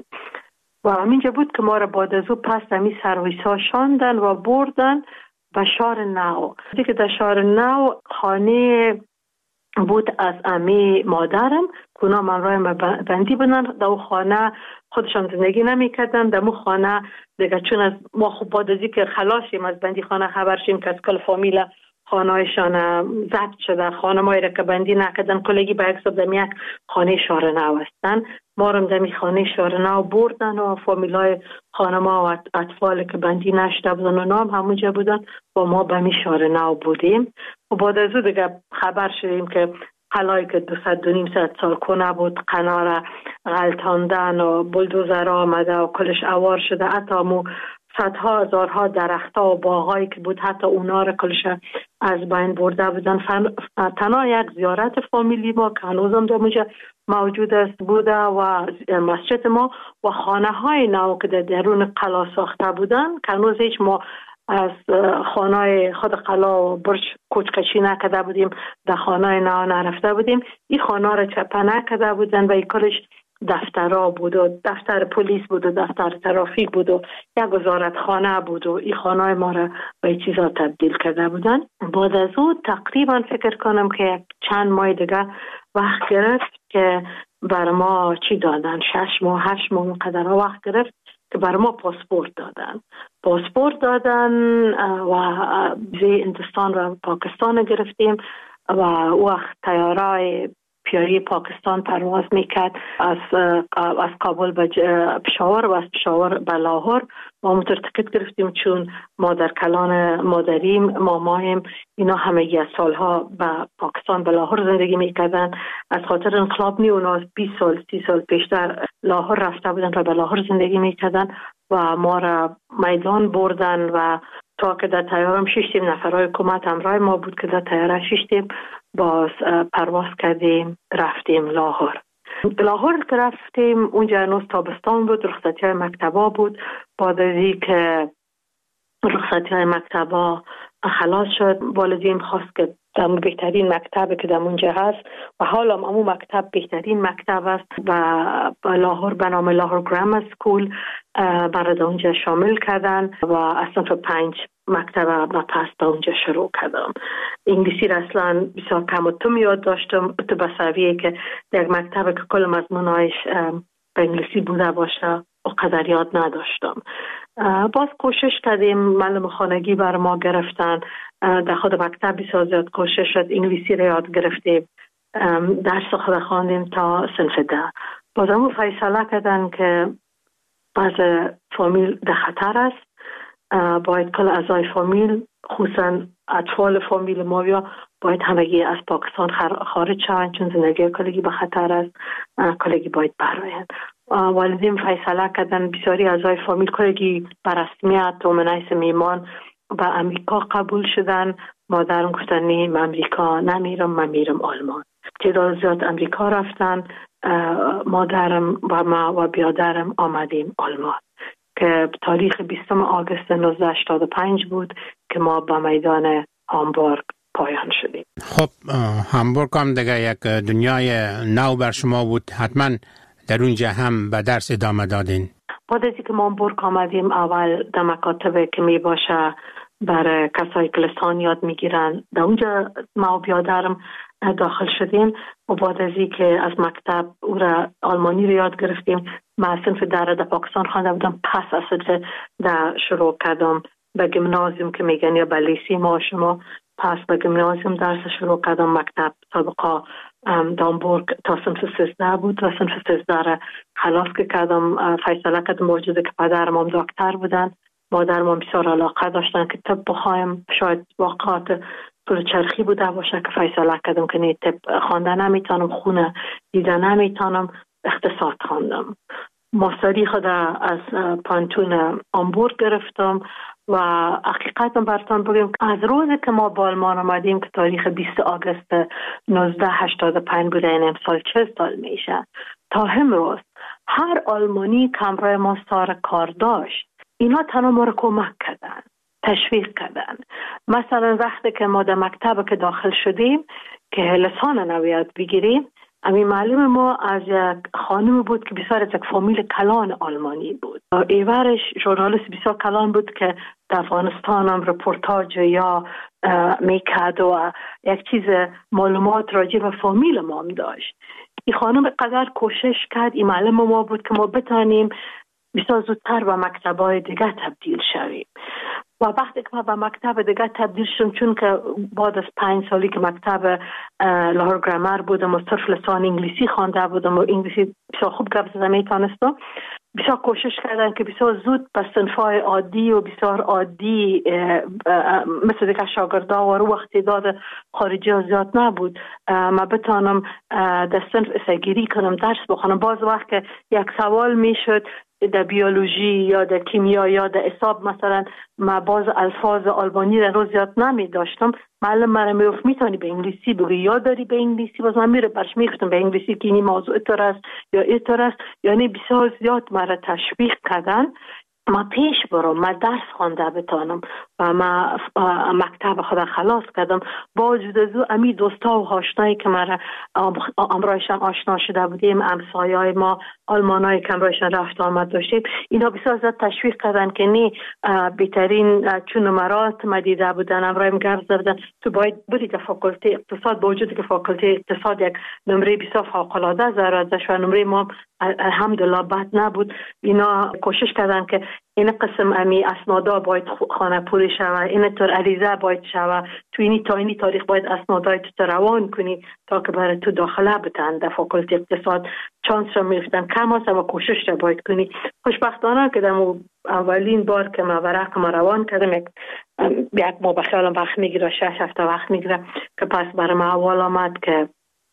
و همینجا بود که ما را بعد از او پس همی سرویس ها شاندن و بردن به شهر نو. دیگه در شهر نو خانه بود از امی مادرم، کونا من رایم بندی بودن. در او خانه خودشان زندگی نمی کردن. در او خانه دیگه چون از ما خوب بعد ازی که خلاصیم از بندی خانه خبر شیم که از کل فامیل خانهایشان ضبط شده، خانه مایی را که بندی نکردن کلگی به یک صبح دمی یک خانه شهر نو هستن. ما رم دمی خانه شهر نو بردن و فامیلای خانه ما و اطفال که بندی نشده بودن و نام همونجا بودن و ما به می شهر نو بودیم. و بعد از او دیگه خبر شدیم که قلایی که دو ست دو نیم ست سال کنه بود قنار غلطاندن و بلدوزر آمده و کلش اوار شده، حتی مو صدها هزارها درختها و باغایی که بود حتی اونا را کلش از بین برده بودن. تنها یک زیارت فامیلی ما که هنوزم در اونجا موجود است بوده و مسجد ما و خانه های نو که در درون قلا ساخته بودن که هنوز هیچ ما از خانه خود قلا و برج کوچکشی نکده بودیم، در خانه نو نرفته بودیم. این خانه را چپه نکده بودن و این کلش دفترها بود و دفتر پلیس بود و دفتر ترافیک بود و یک وزارت خانه بود و این خانه ما را به این چیزا تبدیل کرده بودن. بعد از او تقریبا فکر کنم که چند ماه دیگه وقت گرفت که بر ما چی دادن، شش ماه هشت ماه قدر وقت گرفت که بر ما پاسپورت دادن. پاسپورت دادن و ویزای هندوستان و پاکستان گرفتیم و وقت طیاره پیاری پاکستان پرواز میکرد از از کابل به پشاور و از پشاور به لاهور. ما متر تکت گرفتیم چون مادر کلان مادریم مامایم اینا همه از سالها به پاکستان به لاهور زندگی میکردن. از خاطر انقلاب می اونا بیست سال سی سال پیشتر لاهور رفته بودن و به لاهور زندگی میکردن و ما را میدان بردن و تا که در تیارم ششتیم نفرهای حکومت همراه ما بود که در تیاره ششتیم باز پرواز کردیم رفتیم لاهور. لاهور که رفتیم اونجا هنوز تابستان بود، رخصتی های مکتبا بود. بعد از این که رخصتی های مکتبا خلاص شد والدین خواست که در بهترین مکتبی که در اونجا هست و حالا امو مکتب بهترین مکتب است و لاهور به نام لاهور گرامر سکول برای اونجا شامل کردن و اصلا تو پنج مکتب و پس به اونجا شروع کردم. انگلیسی را اصلا بسیار کم و تم یاد داشتم تو بسویه که در مکتب که کل مضمونایش به انگلیسی بوده باشه اونقدر یاد نداشتم. باز کوشش کردیم، معلم خانگی بر ما گرفتن، در خود مکتب بسیار زیاد کوشش شد، انگلیسی را یاد گرفتیم، درس خود خواندیم تا صنف ده. باز همون فیصله کردن که باز فامیل در خطر است، باید کل اعضای فامیل خصوصا اطفال فامیل ما یا باید همگی از پاکستان خارج شوند، چون زندگی کلگی به خطر است، کلگی باید برآیند. والدین فیصله کردن بسیاری اعضای فامیل کلگی بر رسمیت و منیس میمان به امریکا قبول شدن. مادرم گفتن نه من امریکا نمیرم، من میرم آلمان. تعداد زیاد امریکا رفتن، مادرم و ما و بیادرم آمدیم آلمان که تاریخ بیستم آگوست نوزده هشتاد و پنج بود که ما به میدان هامبورگ پایان شدیم. خب هامبورگ هم دیگه یک دنیای نو بر شما بود، حتما در اونجا هم به درس ادامه دادین. بعد از اینکه ما هامبورگ آمدیم اول در مکاتب که می باشه برای کسایی که لسان یاد میگیرن در اونجا ما و بیادرم داخل شدیم و بعد از اینکه از مکتب او را آلمانی رو یاد گرفتیم، ما صنف در در پاکستان خوانده بودم، پس از صنف در شروع کردم به گیمنازیوم که میگن یا به لیسی ما شما، پس به گیمنازیوم درس شروع کردم. مکتب سابقا دامبورگ تا صنف سیزده بود و صنف سیزده را خلاص که کردم. فیصله کردم موجوده که پدرم هم دکتر بودن، مادرم هم بسیار علاقه داشتن که طب بخوایم، شاید واقعات پول چرخی بوده باشه که فیصله کردم که نه طب خوانده نمیتونم، خونه دیده نمیتونم، اقتصاد خواندم. ماستری خود از پانتون هامبورگ گرفتم و حقیقتا براتون بگم از روزی که ما با آلمان آمدیم که تاریخ بیست آگوست نوزده هشتاد و پنج بوده، این امسال چه سال میشه، تا امروز هر آلمانی که همراه ما سر کار داشت اینا تنها ما رو کمک کردن، تشویق کردن. مثلا وقتی که ما در مکتب که داخل شدیم که لسان نو یاد بگیریم، همین معلم ما از یک خانم بود که بسیار از یک فامیل کلان آلمانی بود. ایورش ژورنالیست بسیار کلان بود که در افغانستان هم رپورتاج یا میکرد و یک چیز معلومات راجع به فامیل ما هم داشت. این خانم قدر کوشش کرد، این معلم ما بود که ما بتانیم بسیار زودتر به مکتب‌های دیگه تبدیل شویم. و وقتی که ما به مکتب دیگه تبدیل شدم، چون که بعد از پنج سالی که مکتب لاهور گرامر بودم و صرف لسان انگلیسی خوانده بودم و انگلیسی بسیار خوب گپ زدم میتونستم، بسیار کوشش کردن که بسیار زود به صنف‌های عادی و بسیار عادی مثل دیگه شاگردا و رو وقتی داد خارجی ها زیاد نبود ما بتانم در صنف اسگیری کنم، درس بخونم. باز وقت که یک سوال میشد در بیولوژی یا در کیمیا یا در حساب مثلا ما باز الفاظ آلمانی را روز یاد نمی داشتم، معلم مرا میگفت میتونی به انگلیسی بگی یا داری به انگلیسی، باز من میره برش میگفتم به انگلیسی که این موضوع اتر است یا اتر است. یعنی بسیار زیاد مرا تشویق کردن ما پیش برم، ما درس خوانده بتانم و ما مکتب خود خلاص کردم. با وجود از او امی دوستا و آشنایی که ما امرایشان آشنا شده بودیم، همسایه‌های ما آلمانایی که امرایشان رفت آمد داشتیم، اینا بسیار زیاد تشویق کردن که نه بهترین چون نمرات ما دیده بودن، امرایم گرد زدن تو باید بری در فاکولته اقتصاد، با وجود که فاکولته اقتصاد یک نمره بسیار فوق‌العاده ازش و نمره ما الحمدلله بد نبود. اینا کوشش کردن که این قسم امی اسنادا باید خانه پوری شوه، این طور عریضه باید شوه، تو اینی تا اینی تاریخ باید اسنادای تو روان کنی تا که برای تو داخله بتن در فاکولته اقتصاد. چانس را میفتن کم هست و کوشش را باید کنی. خوشبختانه که در اولین بار که ما ورق ما روان کردم یک یک ما بخیالم وقت میگیره، شش هفته وقت میگیره که پس برای ما اول آمد که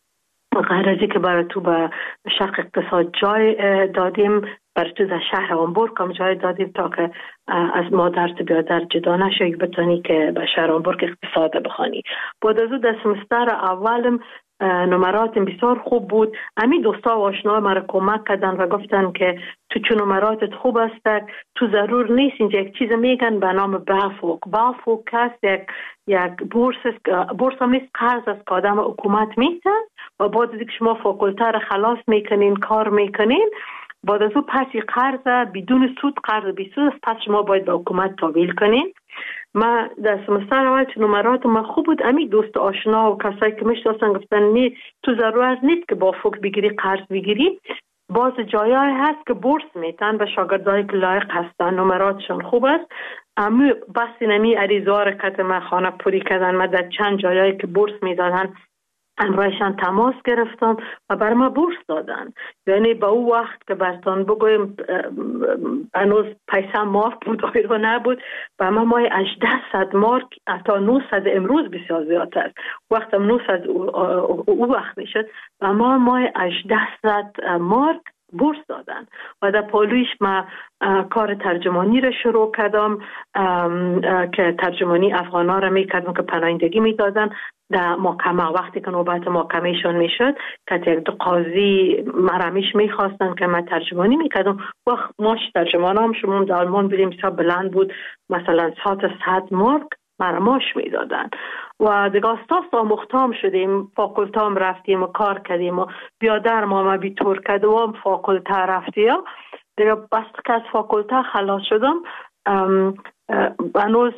غیر ازی که برای تو به شرق اقتصاد جای دادیم، برای تو در شهر هامبورگ هم جای دادیم تا که از مادر تو بیادر جدا نشوی بتانی که به شهر هامبورگ اقتصاد بخوانی. بعد از او در سمستر اولم نمراتم بسیار خوب بود. امی دوستا و آشنا مرا کمک کردن و گفتن که تو چون نمراتت خوب است تو ضرور نیست اینجا یک چیز میگن به نام بافوک. بافوک هست یک یک بورس بورس هم نیست، قرض است که آدم حکومت میتن و بعد از اینکه شما فاکولته را خلاص میکنین کار میکنین، بعد از او پسی قرض بدون سود، قرض بی سود است، پس شما باید به حکومت تحویل کنین. ما در سمستر اول چون نمرات ما خوب بود، امی دوست آشنا و کسایی که میشناسن گفتن نه تو ضرورت نیست که با فوق بگیری قرض بگیری، باز جایایی هست که بورس میتن به شاگردایی که لایق هستن، نمراتشون خوب است. اما بس نمی عریضا رکت ما خانه پوری کردن، ما در چند جایایی که بورس میدادن امرایشان تماس گرفتم و بر ما بورس دادن. یعنی با او وقت که برتان بگویم هنوز پیسه مارک بود آیرو نبود و ما مای هجده مارک حتی نهصد امروز بسیار زیاد است. وقت نهصد او وقت میشد و ما مای هجده مارک بورس دادن و در پالویش ما کار ترجمانی را شروع کردم که ترجمانی افغانا را میکردم که پناهندگی میدادن در محکمه. وقتی که نوبت محکمهشون میشد که یک دو قاضی مرمیش میخواستن که من ترجمانی میکردم و ماش ترجمان هم شما در آلمان بیدیم بسیار بلند بود، مثلا صد مارک مرماش میدادن و دیگه استاس آموختام شدیم، فاکولتام رفتیم و کار کردیم و بیادر ما ما بی طور کردم فاکولته رفتیم دیگه. بس که از فاکولته خلاص شدم هنوز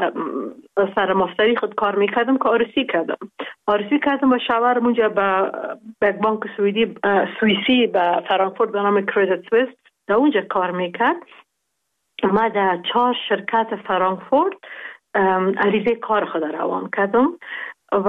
سر مفتری خود کار میکردم که آرسی کردم آرسی کردم و شوهرم اونجا به بانک سوئدی سوئیسی به فرانکفورت به نام کردیت سوئیس در اونجا کار میکرد. ما در چهار شرکت فرانکفورت عریضه کار خود روان کردم و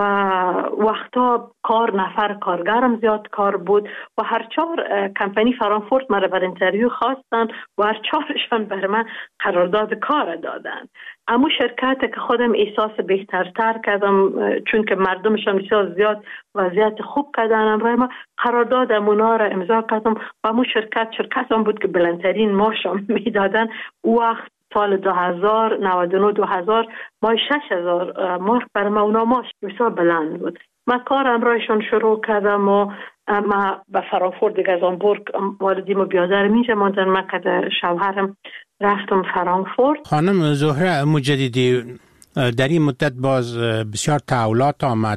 وقتا کار نفر کارگرم زیاد کار بود و هر چهار کمپانی فرانکفورت مرا بر انترویو خواستن و هر چهارشان بر من قرارداد کار دادن. اما شرکت که خودم احساس بهترتر کردم چون که مردمشان بسیار زیاد وضعیت خوب کردن، امروز ما قرارداد اونا را امضا کردم و امو شرکت شرکت هم بود که بلندترین معاشم میدادن. وقت سال دو هزار نود و نه دو هزار مای شش هزار مارک بر ما اونا ماش بسیار بلند بود. من کارم رایشون شروع کردم و ما به فرانکفورت دیگه از آنبورگ والدیم و بیادرم اینجا ماندن. من که شوهرم رفتم فرانکفورت. خانم زهره مجددی در این مدت باز بسیار تحولات آمد،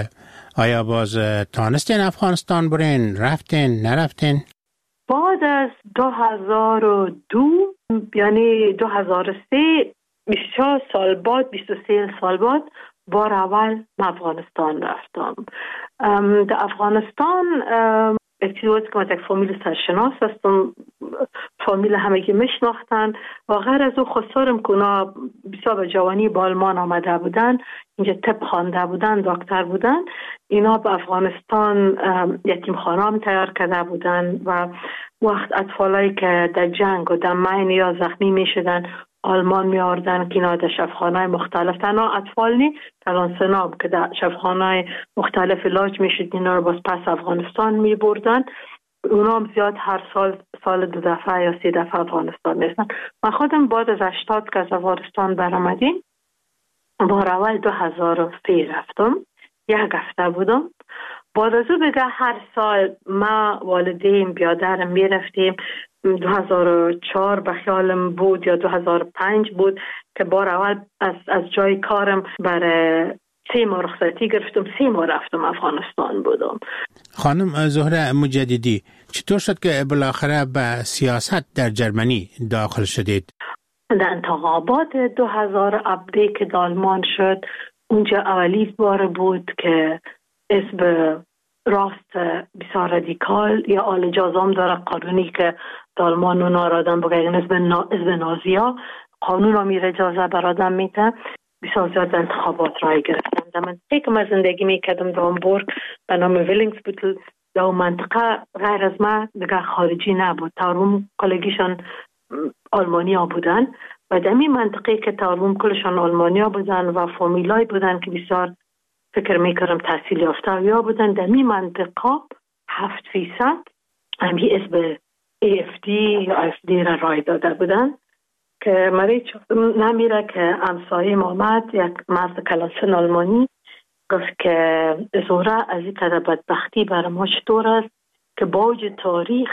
آیا باز تانستین افغانستان برین؟ رفتین؟ نرفتین؟ بعد از دو هزار و دو یعنی دو هزار و سه بیست و چهار سال بعد بیست و سه سال بعد بار اول من افغانستان رفتم. در افغانستان اکتیوات که من یک فامیل سرشناس هستم، فامیل همگی میشناختن و غیر از او خسارم که اونا بسیار به جوانی با آلمان آمده بودن، اینجا طب خوانده بودن، دکتر بودن. اینا به افغانستان یتیم خانه هم تیار کرده بودن و وقت اطفالایی که در جنگ و در مین یا زخمی می شدن آلمان می آوردن که اینا در شفاخانه‌های مختلف تنها اطفال نی کلان سناب که در شفاخانه‌های مختلف علاج می شد، اینا رو باز پس افغانستان می بردن. اونا هم زیاد هر سال سال دو دفعه یا سه دفعه افغانستان میستن. من خودم بعد از هشتاد که از افغانستان برآمدیم بار اول دو هزار و سه رفتم، یک هفته بودم. بعد از او بگه هر سال ما والدین بیادرم می رفتیم. دو هزار و چهار به خیالم بود یا دو هزار و پنج بود که بار اول از, از جای کارم برای سه ماه رخصتی گرفتم، سه ماه رفتم افغانستان بودم. خانم زهره مجددی چطور شد که بالاخره به سیاست در جرمنی داخل شدید؟ در انتخابات دو هزار و هفده که در آلمان شد اونجا اولی بار بود که اسم راست بسیار رادیکال یا آل جازام داره قانونی که در آلمان اونا را آدم بگه اسم نازی ها قانون را میره اجازه بر آدم میده. بسیار زیاد انتخابات رای گرفتم. در منطقه که من زندگی میکردم در آمبورگ به نام ویلینگسبوتل، در اون منطقه غیر از من دیگه خارجی نبود. تاروم کلگیشان آلمانیا بودن و در این منطقه که تاروم کلشان آلمانیا بودن و فامیلای بودن که بسیار فکر میکردم تحصیل یافته یا بودن. در این منطقه هفت فیصد همی اسم ای اف دی یا اف دی را رای داده بودن که مریض نمیره که همسایه آمد یک مرد کلاسن آلمانی گفت که زهره از این قدر بدبختی برای ما چطور است که باوج تاریخ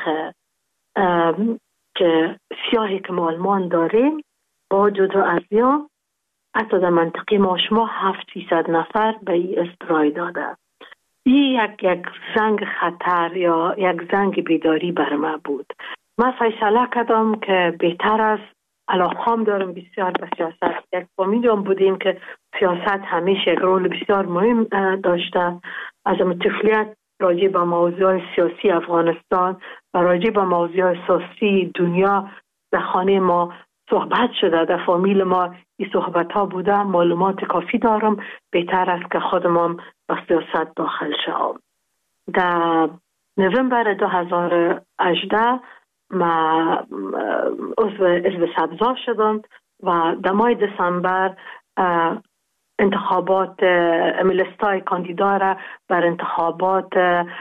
که سیاهی که ما آلمان داریم با جدا از یا حتی در منطقه ما شما هفت فیصد نفر به این استرای داده. این یک یک زنگ خطر یا یک زنگ بیداری بر ما بود. من فیصله کردم که بهتر است، علاقه‌ام دارم بسیار به سیاست. یک فامیلیم بودیم که سیاست همیشه یک رول بسیار مهم داشته. از طفولیت راجع به موضوع سیاسی افغانستان و راجع به موضوع سیاسی دنیا در خانه ما صحبت شده، در فامیل ما این صحبت ها بوده، معلومات کافی دارم. بهتر است که خودم به سیاست داخل شوم. در نوامبر دو هزار و هجده ما عضو حزب سبزا شدم و در ماه دسامبر انتخابات لیستای کاندیدا را بر انتخابات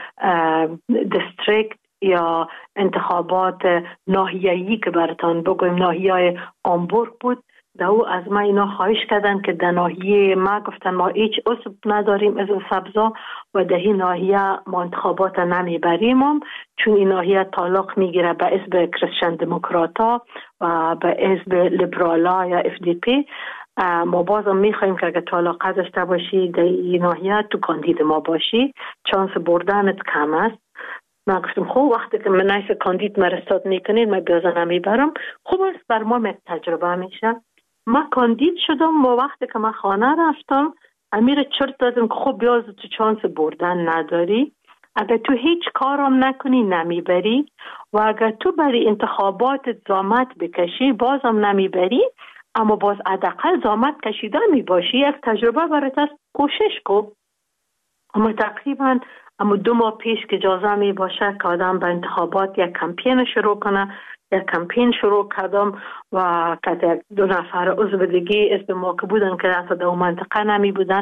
دیستریکت یا انتخابات ناحیه‌ای که براتان بگویم ناحیه آمبورگ بود، در او از ما اینا خواهش کردن که در ناحیه ما گفتن ما هیچ عضو نداریم از سبزا و در این ناحیه ما انتخابات نمیبریم، چون این ناحیه تعلق میگیره به حزب کریستین دموکراتا و به حزب لیبرالا یا اف دی پی. ما بازم میخوایم که اگه تعلق داشته باشی در این ناحیه تو کاندید ما باشی، چانس بردنت کم است. من گفتم خوب وقتی که من نیست کاندید مرستاد میکنین من بیازه نمیبرم، خوب است بر ما یک تجربه میشه. ما کاندید شدم و وقتی که من خانه رفتم امیر چرت دادم که خوب بیاز تو چانس بردن نداری، اگر تو هیچ کارم نکنی نمیبری و اگر تو برای انتخابات زامت بکشی بازم نمیبری، اما باز حداقل زامت کشیده می باشی، یک تجربه برات است، کوشش کن. اما تقریبا اما دو ماه پیش که اجازه می باشه که آدم به انتخابات یک کمپین شروع کنه، یک کمپین شروع کردم و که دو نفر عضو دیگه اسم ما که بودن که حتی در اون منطقه نمی بودن،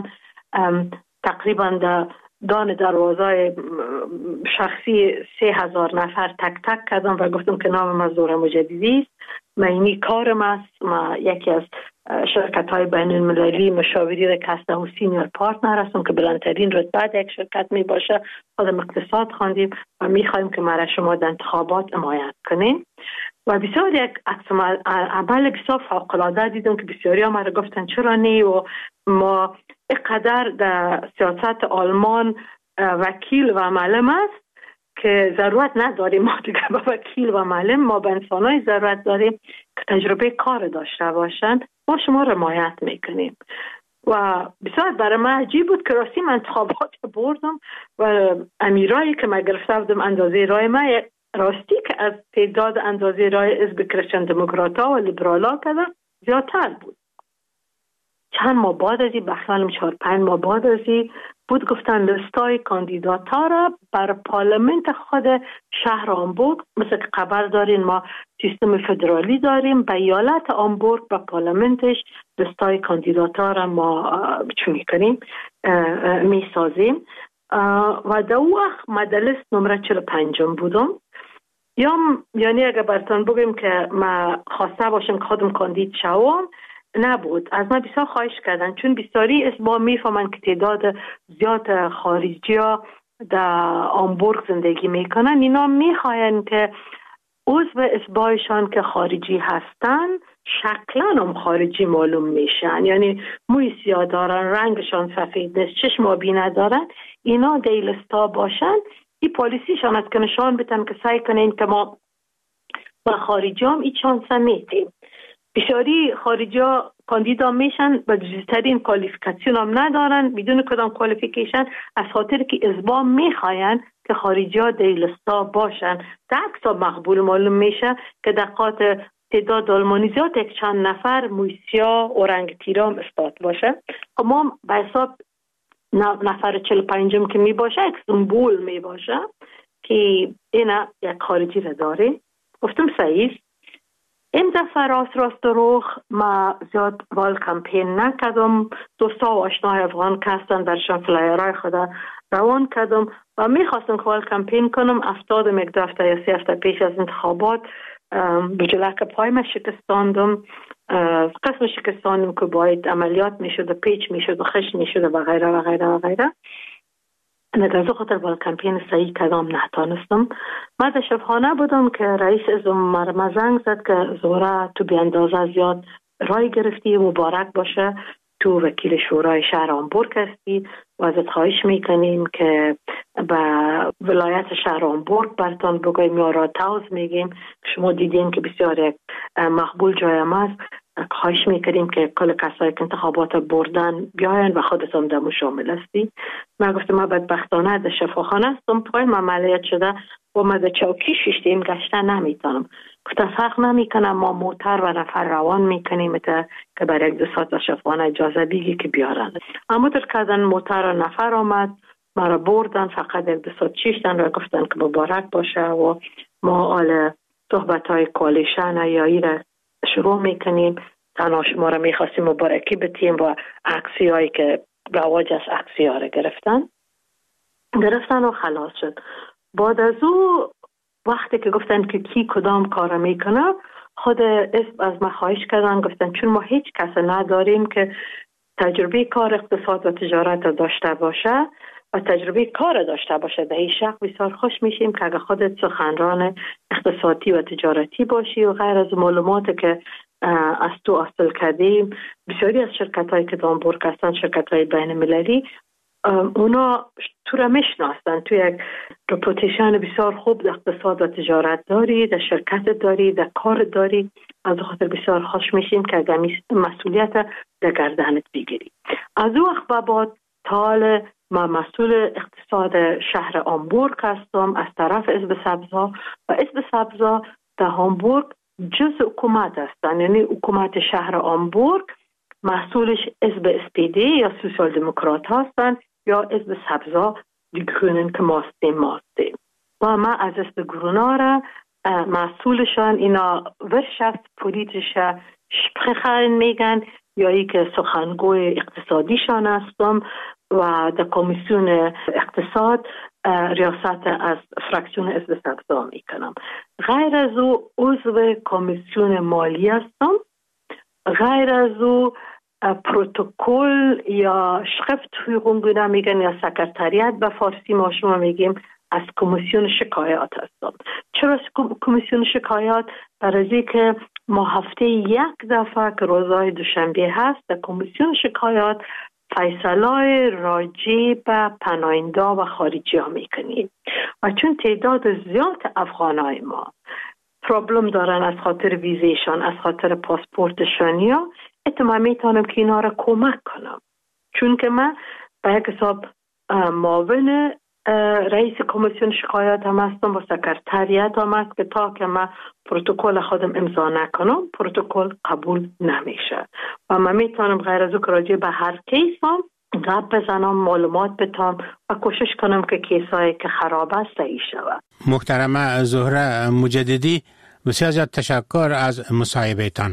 تقریبا در دان دروازه شخصی سه هزار نفر تک تک کردم و گفتم که نام ما زهره مجددی است، من اینی کارم است، ما یکی از شرکت های بین المللی مشاوری را کسته و سینیور پارتنر هستم که بلندترین رتبه یک شرکت می باشه. خودم اقتصاد خواندیم و می خواهیم که ما شما در انتخابات حمایت کنیم و بسیار یک عمل بسیار فوق العاده دیدم که بسیاری ها ما را گفتن چرا نه و ما اینقدر در سیاست آلمان وکیل و معلم است که ضرورت نداریم ما دیگه با وکیل و معلم، ما به انسانای ضرورت داریم که تجربه کار داشته باشند. ما شما را حمایت میکنیم و بسیار برای من عجیب بود که راستی من انتخابات بردم و امیرایی که من گرفته بودم اندازه رای من راستی که از تعداد اندازه رای حزب کریستین دموکراتا و لیبرالا کردم زیادتر بود. چند ماه بعد ازی بخیالم چهار پنج ماه بعد ازی بود گفتن لیستای کاندیداتا را بر پارلمنت خود شهر آمبورگ، مثل که خبر دارین ما سیستم فدرالی داریم، به ایالت آمبورگ و پارلمنتش لیستای کاندیداتا را ما چون میکنیم می سازیم و در اون وقت من در لیست نمره چهل و پنجم بودم. یا یعنی اگر براتون بگیم که ما خواسته باشم که خودم کاندید شوم نبود، از من بسیار خواهش کردن چون بسیاری اسبا میفهمن که تعداد زیاد خارجی ها در آمبورگ زندگی میکنن، اینا میخواین که عضو اسبایشان که خارجی هستن شکلا هم خارجی معلوم میشن، یعنی موی سیاه دارن، رنگشان سفید نیست، چشم آبی ندارن، اینا دیلستا باشن. این پالیسیشان است که نشان بدن که سعی کنین که ما با خارجی هم این چانس میتیم. بسیاری خارجی ها کاندیدا میشن و جزترین کوالیفیکاسیون هم ندارن، بدون کدام کوالیفیکیشن، از خاطر که ازبا میخواین که خارجی ها دیلستا باشن. در عکس مقبول معلوم میشه که دقات تعداد آلمانی زیاد یک چند نفر مویسیا و رنگ تیرام استاد باشه. ما به حساب نفر چهل و پنجم که می باشه یک سمبول می باشه که اینا یک خارجی را داره. گفتم صحیح. این دفعه راست راست روخ ما زیاد وال کمپین نکردم، دوستا و آشناهای افغان که هستن برشان فلایرهای خود روان کردم و میخواستم که وال کمپین کنم. افتادم یک دفعه یا سی هفته پیش از انتخابات بجلک پای ما شکستاندم، قسم شکستاندم که باید عملیات میشد و پیچ میشد و خش میشد و غیره و غیره و غیره. نگرزو خاطر وال کمپین صحیح کدام نتانستم. من در شبخانه بودم که رئیس ازم مرمه زنگ زد که زهره تو بی اندازه زیاد رای گرفتی، مبارک باشه، تو وکیل شورای شهر آمبورگ هستی و ازت خواهش میکنیم که به ولایت شهر آمبورگ برتان بگویم یا راتاوز میگیم، شما دیدین که بسیار یک مقبول جای ما است، خواهش میکنیم که کل کسایی که انتخابات بردن بیاین و خودتون دمو شامل هستی. من گفتم ما بدبختانه در شفاخانه هستم، پای من عملیات شده و من در چوکی شیشتیم گشتن نمیتونم. گفتم فرق نمیکنم، ما موتر و نفر روان میکنیم که برای یک دو ساعت در شفاخانه اجازه بگی که بیارن. اما در کردن موتر و نفر آمد، ما را بردن، فقط یک دو ساعت شیشتن و گفتن که مبارک باشه و ما آل صحبت های کوالیشن یا ای را شروع میکنیم. تنها شما را میخواستیم مبارکی بتیم و عکسی هایی که رواج از عکسی ها را گرفتن گرفتن و خلاص شد. بعد از او وقتی که گفتن که کی کدام کار میکنه، خود اسم از ما خواهش کردن، گفتن چون ما هیچ کس نداریم که تجربه کار اقتصاد و تجارت داشته باشه و تجربه کار داشته باشه، به این شخص بسیار خوش میشیم که اگه خودت سخنران اقتصادی و تجارتی باشی و غیر از معلومات که از تو حاصل کردیم. بسیاری از شرکت هایی که دانبورگ هستن، شرکت های بین المللی، اونا تو را میشناسن، تو یک رپوتیشن بسیار خوب در اقتصاد و تجارت داری، در شرکت داری، در کار داری. از خاطر بسیار خوش میشیم که اگر مسئولیت در گردنت بگیری. از او وقت بعد تا ما مسئول اقتصاد شهر هامبورگ هستم از طرف حزب سبزا و حزب سبزا در هامبورگ جز حکومت هستن، یعنی حکومت شهر هامبورگ مسئولش حزب اس پی دی یا سوسیال دموکرات هستن یا حزب سبزا دی گرونن که ماستیم ماستیم و ما از حزب گرونا را مسئولشان اینا ورشفت پولیتیشه شپخن میگن یا ای که سخنگوی اقتصادیشان هستم و در کمیسیون اقتصاد ریاست از فراکسیون حزب سبزا میکنم. غیر از او عضو کمیسیون مالی هستم. غیر از او پروتکل یا شخفت حقوق میگن یا سکرتریت به فارسی ما شما میگیم از کمیسیون شکایات هستم. چرا کمیسیون شکایات؟ برای که ما هفته یک دفعه که روزهای دوشنبه هست در کمیسیون شکایات فیصلای راجع به پناهنده و خارجی ها میکنیم و چون تعداد زیاد افغانای ما پرابلم دارن از خاطر ویزیشان، از خاطر پاسپورتشان، یا اتمام میتونم که اینا را کمک کنم، چون که من به یک حساب معاون رئیس کمیسیون شکایات هم هستم و سکرتریت هم هست که تا که من پروتکل خودم امضا نکنم پروتکل قبول نمیشه و من میتونم غیر از او که راجع به هر کیس هم گپ بزنم، معلومات بتام و کوشش کنم که کیسایی که خراب است صحیح شود. محترمه زهره مجددی، بسیار زیاد تشکر از مصاحبهتان.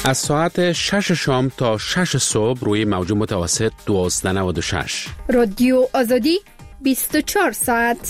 از ساعت شش شام تا شش صبح روی موج متوسط دوازده نود و شش. رادیو آزادی بیست و چهار ساعت.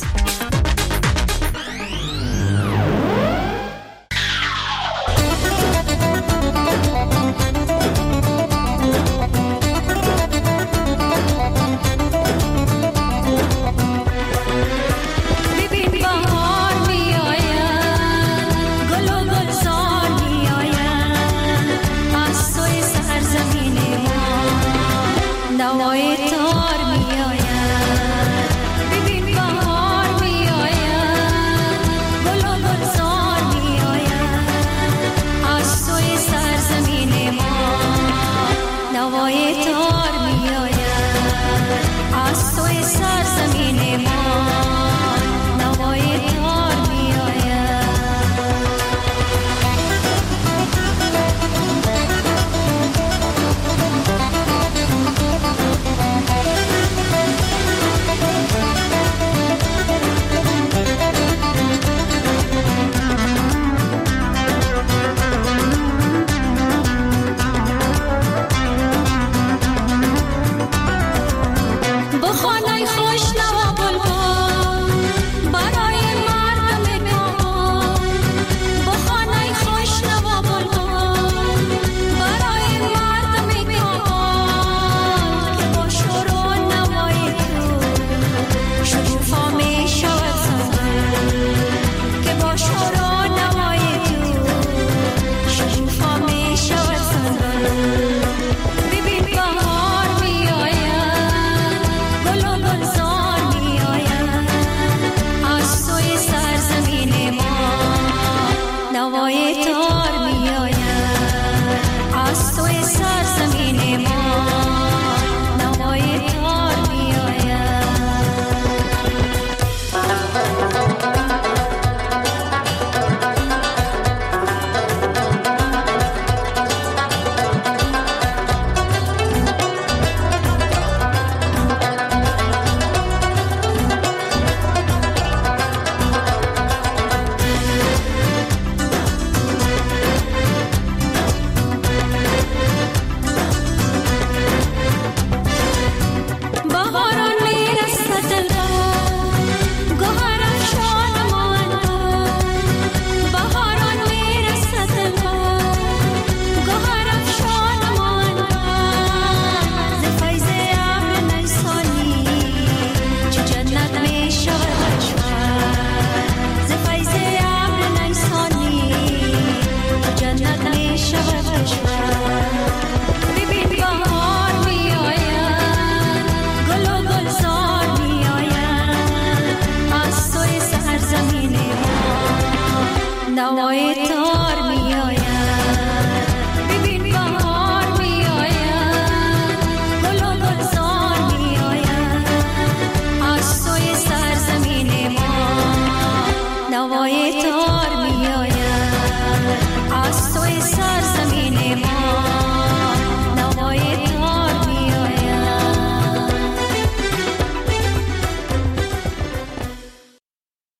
نوای